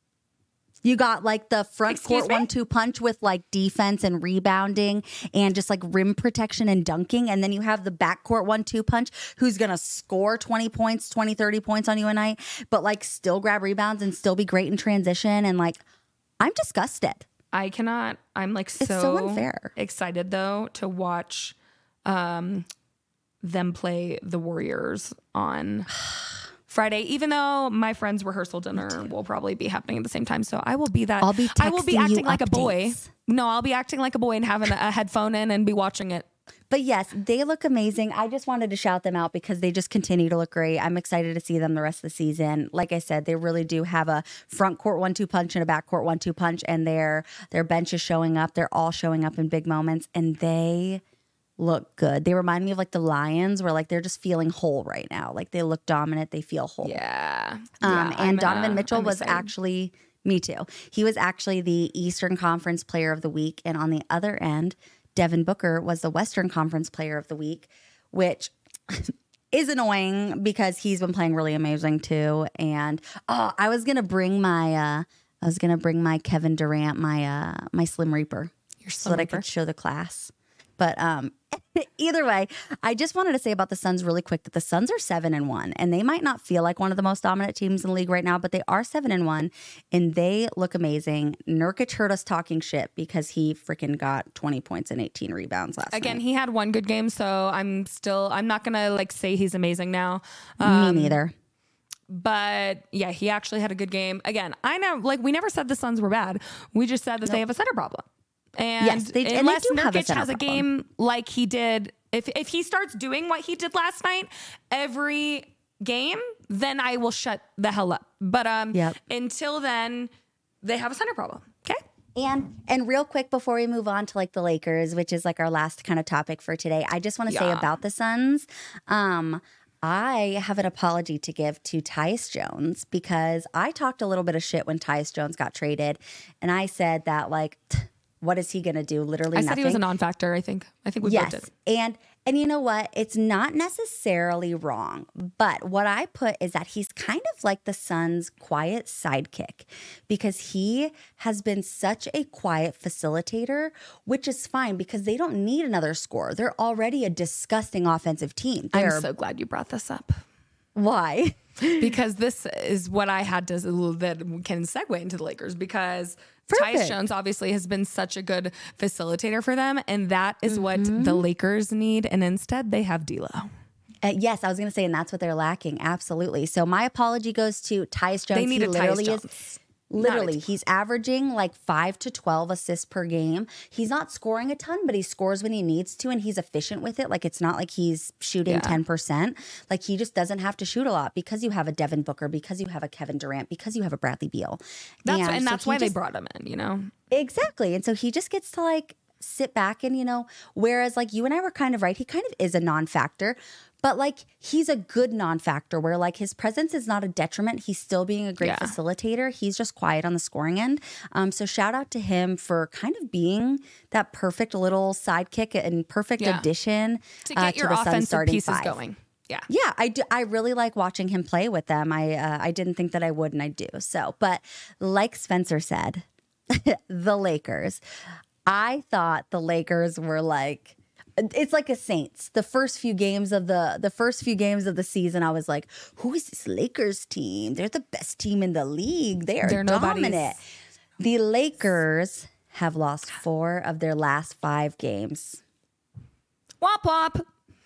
You got like the front Excuse court me? one-two punch with like defense and rebounding and just like rim protection and dunking. And then you have the backcourt one-two punch who's going to score twenty points, twenty, thirty points on you a night, but like still grab rebounds and still be great in transition. And like, I'm disgusted. I cannot. I'm like so, so unfair. excited though to watch um, them play the Warriors on Friday, even though my friend's rehearsal dinner will probably be happening at the same time. So I will be that. I'll be I will be texting you acting like a boy. updates. No, I'll be acting like a boy and having a headphone in and be watching it. But yes, they look amazing. I just wanted to shout them out because they just continue to look great. I'm excited to see them the rest of the season. Like I said, they really do have a front court one two punch and a back court one two punch, and their their bench is showing up. They're all showing up in big moments, and they look good. They remind me of like the Lions, where like they're just feeling whole right now. Like they look dominant, they feel whole. Yeah. Um, yeah and I'm, Donovan uh, Mitchell I'm was excited. actually, me too. He was actually the Eastern Conference Player of the Week. And on the other end, Devin Booker was the Western Conference Player of the Week, which is annoying because he's been playing really amazing too. And oh, I was gonna bring my, uh, I was gonna bring my Kevin Durant, my uh, my Slim Reaper, Your so Slim that Reaper. I could show the class. But um, either way, I just wanted to say about the Suns really quick that the Suns are seven and one, and they might not feel like one of the most dominant teams in the league right now, but they are seven and one, and they look amazing. Nurkic heard us talking shit because he freaking got twenty points and eighteen rebounds last Again, night. he had one good game, so I'm still, I'm not going to like say he's amazing now. Um, Me neither. But yeah, he actually had a good game. Again, I know, like, we never said the Suns were bad. We just said that they have a center problem. And Yes, they- and they unless do have a Nurkic center has a problem. game like he did, if if he starts doing what he did last night every game, then I will shut the hell up. But um, Yep. until then, they have a center problem. Okay. And and real quick before we move on to like the Lakers, which is like our last kind of topic for today, I just want to say Yeah. about the Suns. Um, I have an apology to give to Tyus Jones because I talked a little bit of shit when Tyus Jones got traded, and I said that like, what is he going to do? Literally I nothing. said he was a non-factor. I think. I think we Yes. both did. And and you know what? It's not necessarily wrong, but what I put is that he's kind of like the Suns' quiet sidekick because he has been such a quiet facilitator, which is fine because they don't need another scorer. They're already a disgusting offensive team. They're, I'm so glad you brought this up. why? Because this is what I had to that can segue into the Lakers because Tyus Perfect. Jones obviously has been such a good facilitator for them, and that is Mm-hmm. what the Lakers need, and instead they have D'Lo. Uh, yes, I was going to say, and that's what they're lacking. Absolutely. So my apology goes to Tyus Jones. They need he a Tyus literally Jones. is. Not Literally, a- he's averaging like five to twelve assists per game. He's not scoring a ton, but he scores when he needs to, and he's efficient with it. Like, it's not like he's shooting Yeah. ten percent. Like, he just doesn't have to shoot a lot because you have a Devin Booker, because you have a Kevin Durant, because you have a Bradley Beal. That's and, so that's he why they just- brought him in. You know, Exactly. And so he just gets to like sit back and, you know, whereas like you and I were kind of right, he kind of is a non-factor, but like he's a good non-factor where like his presence is not a detriment. He's still being a great Yeah. facilitator. He's just quiet on the scoring end. Um, so shout out to him for kind of being that perfect little sidekick and perfect Yeah. addition to uh, get your to the Suns offensive starting pieces five. going. Yeah. Yeah, I do. I really like watching him play with them. I uh, I didn't think that I would, and I do. So, but like Spencer said, the Lakers. I thought the Lakers were like, it's like a Saints. The first few games of the the first few games of the season, I was like, who is this Lakers team? They're the best team in the league. They are They're nobodies. dominant. The Lakers have lost four of their last five games. Womp womp.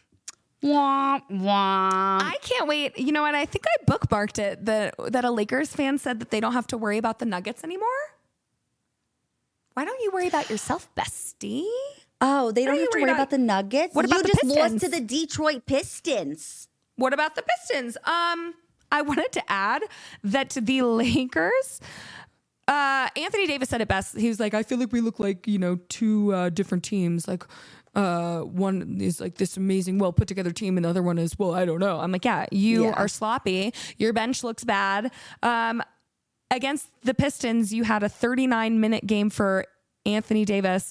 Womp womp. I can't wait. You know what? I think I bookmarked it that that a Lakers fan said that they don't have to worry about the Nuggets anymore. Why don't you worry about yourself, bestie? Oh, they don't are you have to worried worry about? about the Nuggets. What about you the just lost Pistons? to the Detroit Pistons. What about the Pistons? Um, I wanted to add that the Lakers. Uh, Anthony Davis said it best. He was like, "I feel like we look like you know two uh, different teams. Like, uh, one is like this amazing, well put together team, and the other one is well, I don't know." I'm like, "Yeah, you Yeah. are sloppy. Your bench looks bad." Um, against the Pistons, you had a thirty-nine minute game for Anthony Davis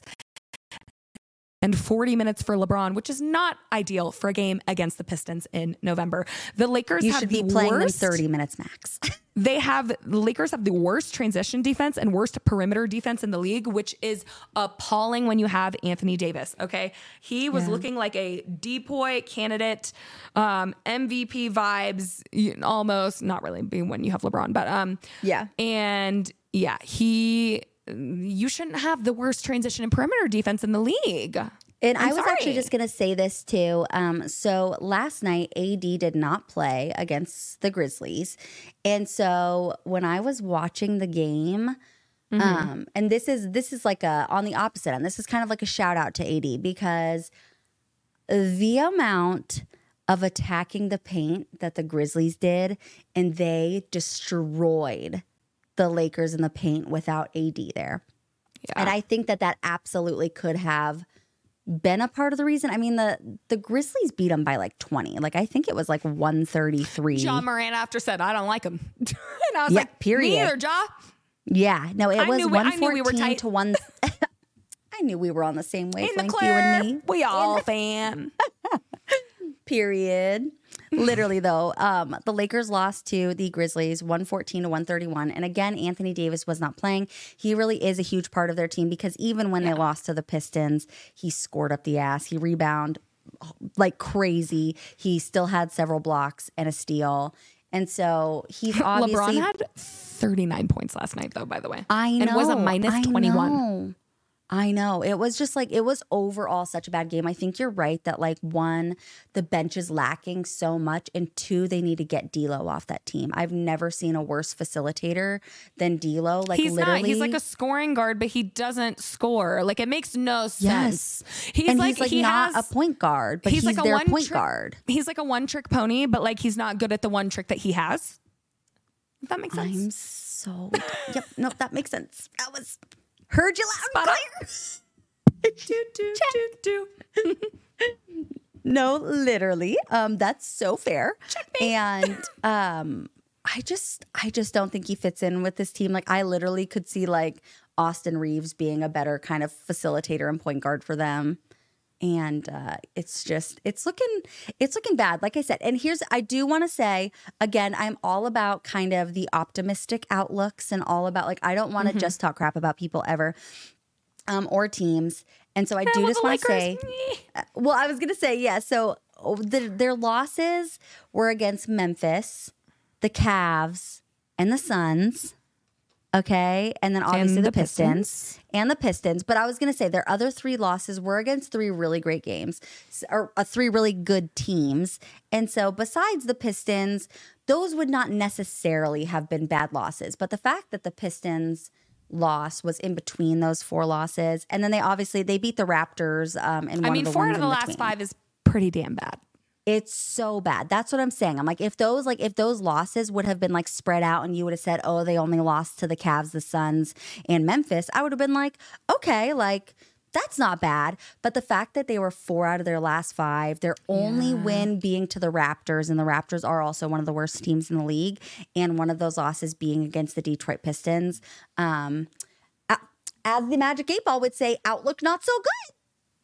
and forty minutes for LeBron, which is not ideal for a game against the Pistons in November. The Lakers You have should the be playing worst, them thirty minutes max. They have the Lakers have the worst transition defense and worst perimeter defense in the league, which is appalling when you have Anthony Davis. Okay, he was Yeah. looking like a depoy candidate, um, M V P vibes, y- almost. Not really, being when you have LeBron, but um, Yeah. and yeah, he. You shouldn't have the worst transition and perimeter defense in the league. And I'm I was sorry. actually just going to say this too. Um, so last night, A D did not play against the Grizzlies. And so when I was watching the game, Mm-hmm. um, and this is this is like a on the opposite end, this is kind of like a shout out to A D because the amount of attacking the paint that the Grizzlies did, and they destroyed the Lakers in the paint without A D there. Yeah. And I think that that absolutely could have been a part of the reason. I mean, the the Grizzlies beat them by like twenty. Like, I think it was like one thirty-three. John Moran after said, I don't like him. and I was Yeah, like, period. me either, Ja. Yeah. No, it I was knew we- I one knew we were fourteen tight. to one. I knew we were on the same In the wavelength, you clear, and me. we all fan. Period. Literally, though, um, the Lakers lost to the Grizzlies one fourteen to one thirty-one. And again, Anthony Davis was not playing. He really is a huge part of their team because even when they lost to the Pistons, he scored up the ass. He rebounded like crazy. He still had several blocks and a steal. And so he's obviously. LeBron had thirty-nine points last night, though, by the way. I know. And was a minus I twenty-one. know. I know. It was just like, it was overall such a bad game. I think you're right that, like, one, the bench is lacking so much, and two, they need to get D'Lo off that team. I've never seen a worse facilitator than D'Lo. Like, He's literally, not. He's like a scoring guard, but he doesn't score. Like, it makes no sense. Yes. He's and like, he's like he not has, a point guard, but he's, he's, like a their one point trick- guard. He's like a one trick pony, but like he's not good at the one trick that he has. If that makes sense. I'm so. Yep. No, that makes sense. That was. Heard you loud and clear. do, do, do, do. No, literally. Um, that's so fair. And um, I just, I just don't think he fits in with this team. Like, I literally could see like Austin Reeves being a better kind of facilitator and point guard for them. And uh, it's just, it's looking, it's looking bad. Like I said, and here's, I do want to say again, I'm all about kind of the optimistic outlooks and all about like, I don't want to Mm-hmm. just talk crap about people ever. Um, or teams. And so I Yeah, do well, just the want to say, Lakers, meh. uh, well, I was going to say, yeah. So oh, the, their losses were against Memphis, the Cavs, and the Suns. Okay. And then obviously And the, the Pistons, Pistons. and the Pistons. But I was going to say their other three losses were against three really great games s- or uh, three really good teams. And so besides the Pistons, those would not necessarily have been bad losses. But the fact that the Pistons loss was in between those four losses, and then they obviously they beat the Raptors um in one I mean, of the four ones out of in the last between. five is pretty damn bad. It's so bad. That's what I'm saying. I'm like, if those like if those losses would have been like spread out and you would have said, oh, they only lost to the Cavs, the Suns, and Memphis, I would have been like, okay, like that's not bad. But the fact that they were four out of their last five, their only win being to the Raptors, and the Raptors are also one of the worst teams in the league, and one of those losses being against the Detroit Pistons, um, a- as the Magic Eight Ball would say, outlook not so good.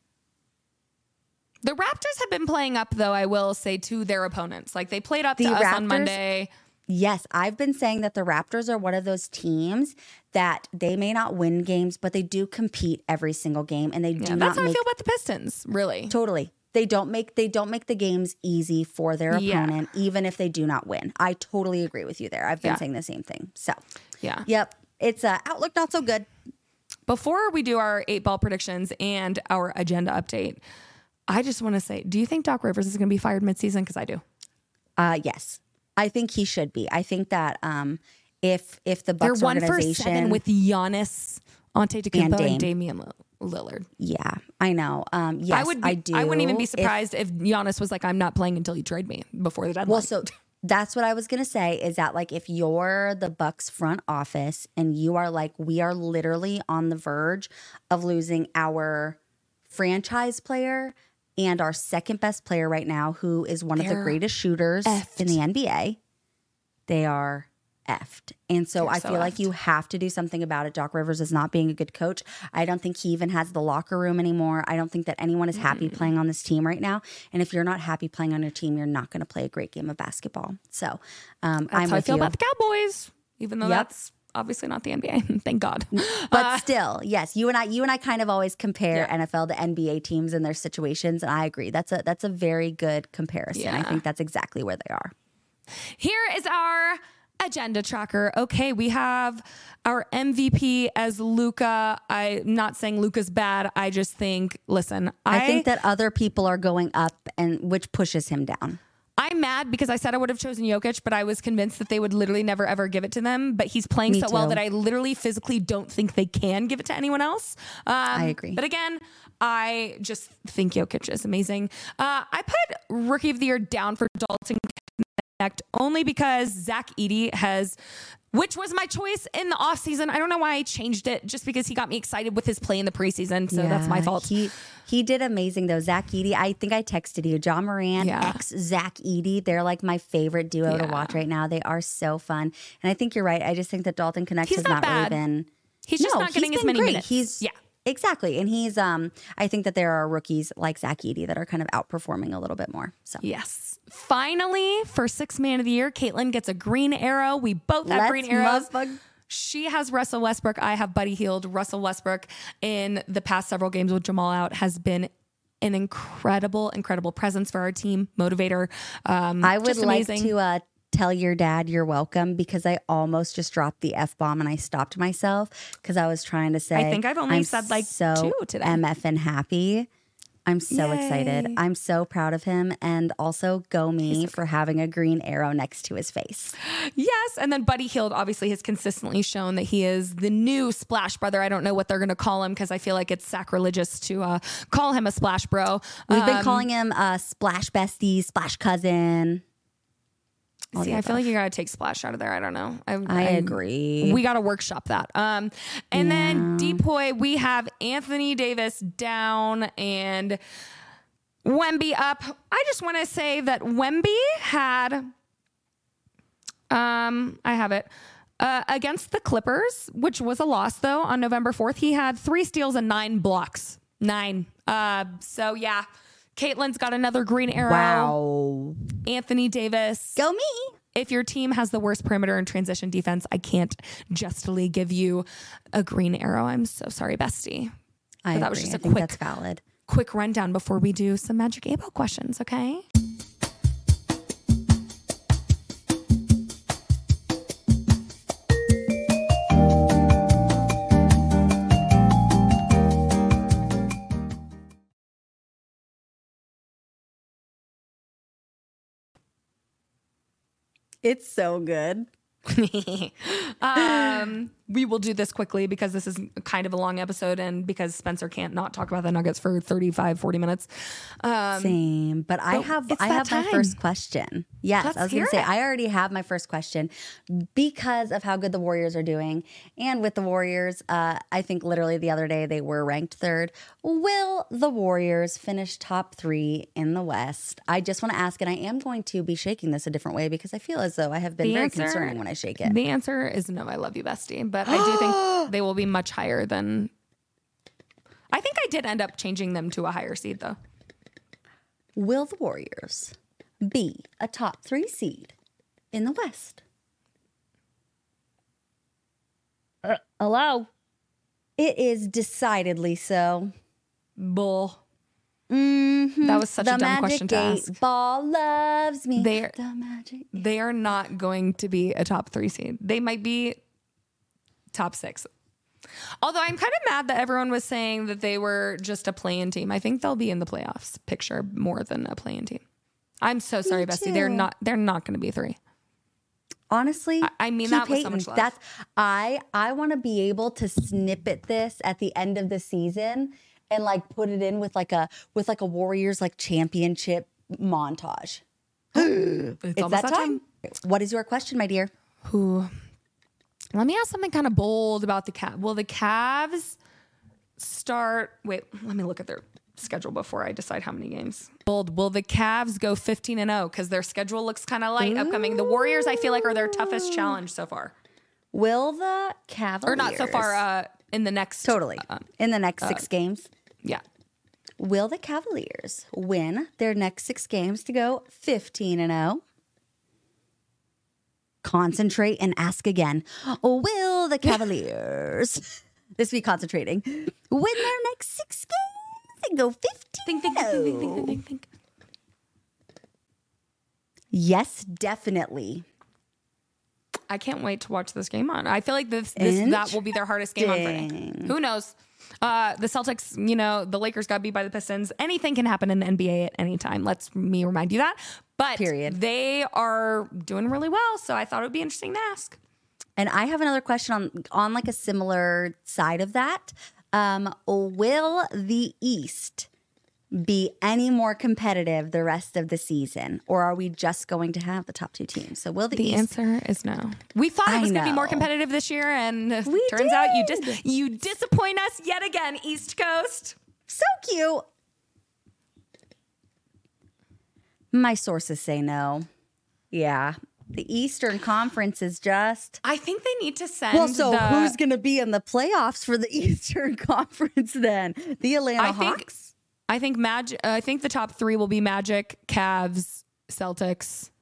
The Raptors have been playing up, though, I will say, to their opponents. Like, they played up The to us Raptors- on Monday. Yes, I've been saying that the Raptors are one of those teams that they may not win games, but they do compete every single game, and they do Yeah, not that's how I make feel about the Pistons, really. totally. They don't make they don't make the games easy for their Yeah. opponent, even if they do not win. I totally agree with you there. I've been Yeah. saying the same thing. So, Yeah. yep, it's uh, outlook not so good. Before we do our eight ball predictions and our agenda update, I just want to say, do you think Doc Rivers is going to be fired midseason? Because I do. Uh, yes, I think he should be. I think that um, if if the They're Bucks one for organization seven with Giannis, Antetokounmpo, And and, Dame. Damian Lill- Lillard. yeah, I know. Um, yes, I would. Be, I do. I wouldn't even be If- surprised if, Giannis was like, "I'm not playing until you trade me before the deadline." Well, so that's what I was gonna say is that like if you're the Bucks front office and you are like we are literally on the verge of losing our franchise player and our second best player right now, who is one of the They're greatest shooters effed. in the N B A, they are effed. And so They're I so feel like effed. you have to do something about it. Doc Rivers is not being a good coach. I don't think he even has the locker room anymore. I don't think that anyone is happy Mm. playing on this team right now. And if you're not happy playing on your team, you're not going to play a great game of basketball. So um, that's I'm how I with feel you. about the Cowboys, even though Yep. that's obviously not the N B A. Thank God. but Uh, still, yes, you and I, you and I kind of always compare Yeah. N F L to N B A teams and their situations, and I agree. That's a that's a very good comparison. I Yeah. think that's exactly where they are. Here is our agenda tracker. Okay, we have our M V P as Luka. I'm not saying Luka's bad. I just think, listen, I, I think that other people are going up, and which pushes him down. I'm mad because I said I would have chosen Jokic, but I was convinced that they would literally never ever give it to them. But he's playing Me so well too. that I literally physically don't think they can give it to anyone else. Um, I agree. But again, I just think Jokic is amazing. Uh, I put Rookie of the Year down for Dalton Knecht only because Zach Edey has, which was my choice in the offseason. I don't know why I changed it, just because he got me excited with his play in the preseason. So that's my Yeah, fault. He he did amazing though. Zach Edey, I think I texted you. John Moran, Yeah. ex Zach Edey. They're like my favorite duo to Yeah. watch right now. They are so fun. And I think you're right. I just think that Dalton Knecht He's has not not, really bad. been. He's just No, not getting he's as been many great. minutes. He's yeah. Exactly. And he's um I think that there are rookies like Zach Edey that are kind of outperforming a little bit more. So Yes. Finally, for six man of the year, Caitlin gets a green arrow. We both have Let's green arrows. motherfuck- She has Russell Westbrook. I have Buddy Hield. Russell Westbrook in the past several games with Jamal out has been an incredible, incredible presence for our team, motivator. Um, I would just like amazing. to uh tell your dad you're welcome, because I almost just dropped the F bomb and I stopped myself because I was trying to say I think I've only I'm said, like, so two today. M F and happy. I'm so excited. Yay. I'm so proud of him, and also go me for having a green arrow next to his face. Yes. And then Buddy Hield obviously has consistently shown that he is the new Splash Brother. I don't know what they're going to call him because I feel like it's sacrilegious to uh, call him a Splash Bro. We've been Um, calling him uh, Splash Bestie, Splash Cousin. All See, the I feel above. like you got to take Splash out of there. I don't know. I, I agree. We got to workshop that. Um, and then Depoy, we have Anthony Davis down and Wemby up. I just want to say that Wemby had, um, I have it. Uh, against the Clippers, which was a loss though on November fourth, he had three steals and nine blocks. Nine. Uh, so yeah, Caitlin's got another green arrow. Wow. Anthony Davis. Go me. If your team has the worst perimeter and transition defense, I can't justly give you a green arrow. I'm so sorry, bestie. I But that was agree. just a I think quick- that's valid. Quick rundown before we do some Magic eight Ball questions, okay? It's so good. um, we will do this quickly because this is kind of a long episode and because Spencer can't not talk about the Nuggets for thirty-five, forty minutes. Um, Same, but I but have it's I that have my time. first question. Yes, Let's I was going hear to say it. I already have my first question because of how good the Warriors are doing, and with the Warriors, uh, I think literally the other day they were ranked third. Will the Warriors finish top three in the West? I just want to ask, and I am going to be shaking this a different way because I feel as though I have been The very answer- concerning when I shake it. The answer is no, I love you, bestie. But I do think they will be much higher than. I think I did end up changing them to a higher seed, though. Will the Warriors be a top three seed in the West? Uh, hello? It is decidedly so. Bull. Mm-hmm. That was such the a dumb Magic question to Eight ask. Ball loves me. They're- the Magic. They are not going to be a top three seed. They might be top six. Although I'm kind of mad that everyone was saying that they were just a play-in team. I think they'll be in the playoffs picture more than a play-in team. I'm so sorry, Bestie. They're too. not. They're not going to be three. Honestly, I- I mean keep that with so hating. much love. That's I. I want to be able to snippet this at the end of the season and like put it in with like a with like a Warriors like championship montage. It's, It's almost that time. What is your question, my dear? Who? Let me ask something kind of bold about the Cavs. Will the Cavs start? Wait, let me look at their schedule before I decide how many games. Bold. Will the Cavs go fifteen and oh? Because their schedule looks kind of light upcoming. The Warriors, I feel like, are their toughest challenge so far. Will the Cavaliers Or not so far. Uh, in the next totally uh, in the next six games? yeah. Will the Cavaliers win their next six games to go fifteen and oh? Concentrate and ask again. Will the Cavaliers, this be concentrating, win their next six games and go fifteen Think, think, think, think, think, think, think, think. Yes, definitely. I can't wait to watch this game on. I feel like this, this that will be their hardest game on Friday. Who knows? Uh, the Celtics, you know, the Lakers got beat by the Pistons. Anything can happen in the N B A at any time. Let's me remind you that. But Period. They are doing really well, so I thought it would be interesting to ask. And I have another question on on like a similar side of that. Um, will the East be any more competitive the rest of the season, or are we just going to have the top two teams? So will the, The East answer is no. We thought it I was going to be more know. competitive this year, and it We turns out you did. dis- you disappoint us yet again, East Coast. so cute? My sources say no. Yeah. The Eastern Conference is just I think they need to send. well. So the, who's going to be in the playoffs for the Eastern Conference then? The Atlanta I think- Hawks. I think Magic. Uh, I think the top three will be Magic, Cavs, Celtics.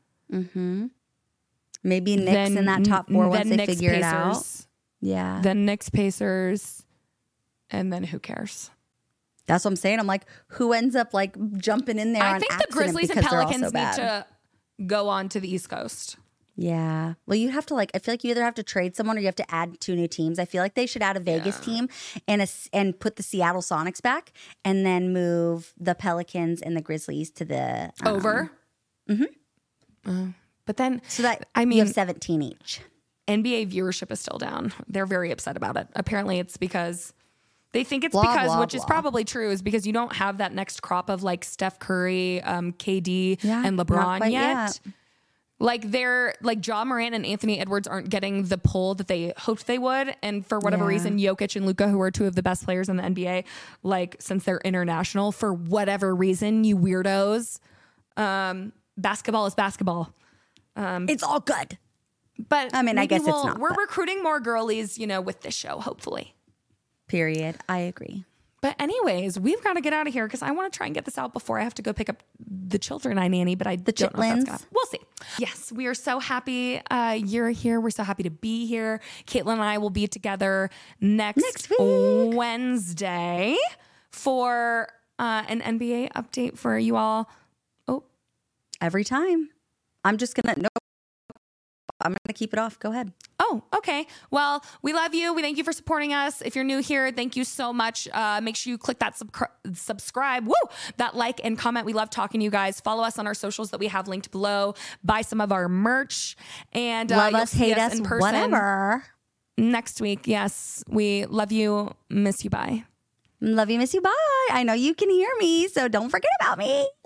Maybe Knicks then in that top four once then they Knicks, figure it out. Pacers, Yeah, Then Knicks, Pacers, and then who cares? that's what I'm saying. I'm like, who ends up like jumping in there? I on think the accident Grizzlies and because they're all Pelicans so bad? need to go on to the East Coast. Yeah. Well, you have to like. I feel like you either have to trade someone or you have to add two new teams. I feel like they should add a Vegas Yeah. team and a, s- and put the Seattle Sonics back, and then move the Pelicans and the Grizzlies to the um, Over. Mm-hmm. But then, So that I you mean, have seventeen each. N B A viewership is still down. They're very upset about it. Apparently, it's because they think it's Blah, because, blah, which is blah. probably true, is because you don't have that next crop of like Steph Curry, um, K D, Yeah, and not LeBron quite yet. yet. Like they're like Ja Morant and Anthony Edwards aren't getting the pull that they hoped they would, and for whatever Yeah. reason, Jokic and Luka, who are two of the best players in the N B A, like since they're international, for whatever reason, you weirdos, um, basketball is basketball. It's all good. But I mean, I maybe guess it's we'll- not, We're but- recruiting more girlies, you know, with this show, hopefully. Period. I agree. But anyways, we've got to get out of here because I want to try and get this out before I have to go pick up the children I nanny, but I The don't know if that's chitlins? gonna. We'll see. Yes, we are so happy uh, you're here. We're so happy to be here. Caitlin and I will be together next, Next week. Wednesday for uh, an N B A update for you all. Oh, Every time. I'm just gonna no. I'm gonna keep it off. Go ahead. Oh, okay. Well, we love you. We thank you for supporting us. If you're new here, thank you so much. Uh, make sure you click that sub- subscribe, woo, that like and comment. We love talking to you guys. Follow us on our socials that we have linked below. Buy some of our merch and uh, Love you'll us, see hate us us, in person whatever. next week. Yes, we love you. Miss you. Bye. Love you, miss you. Bye. I know you can hear me, so don't forget about me.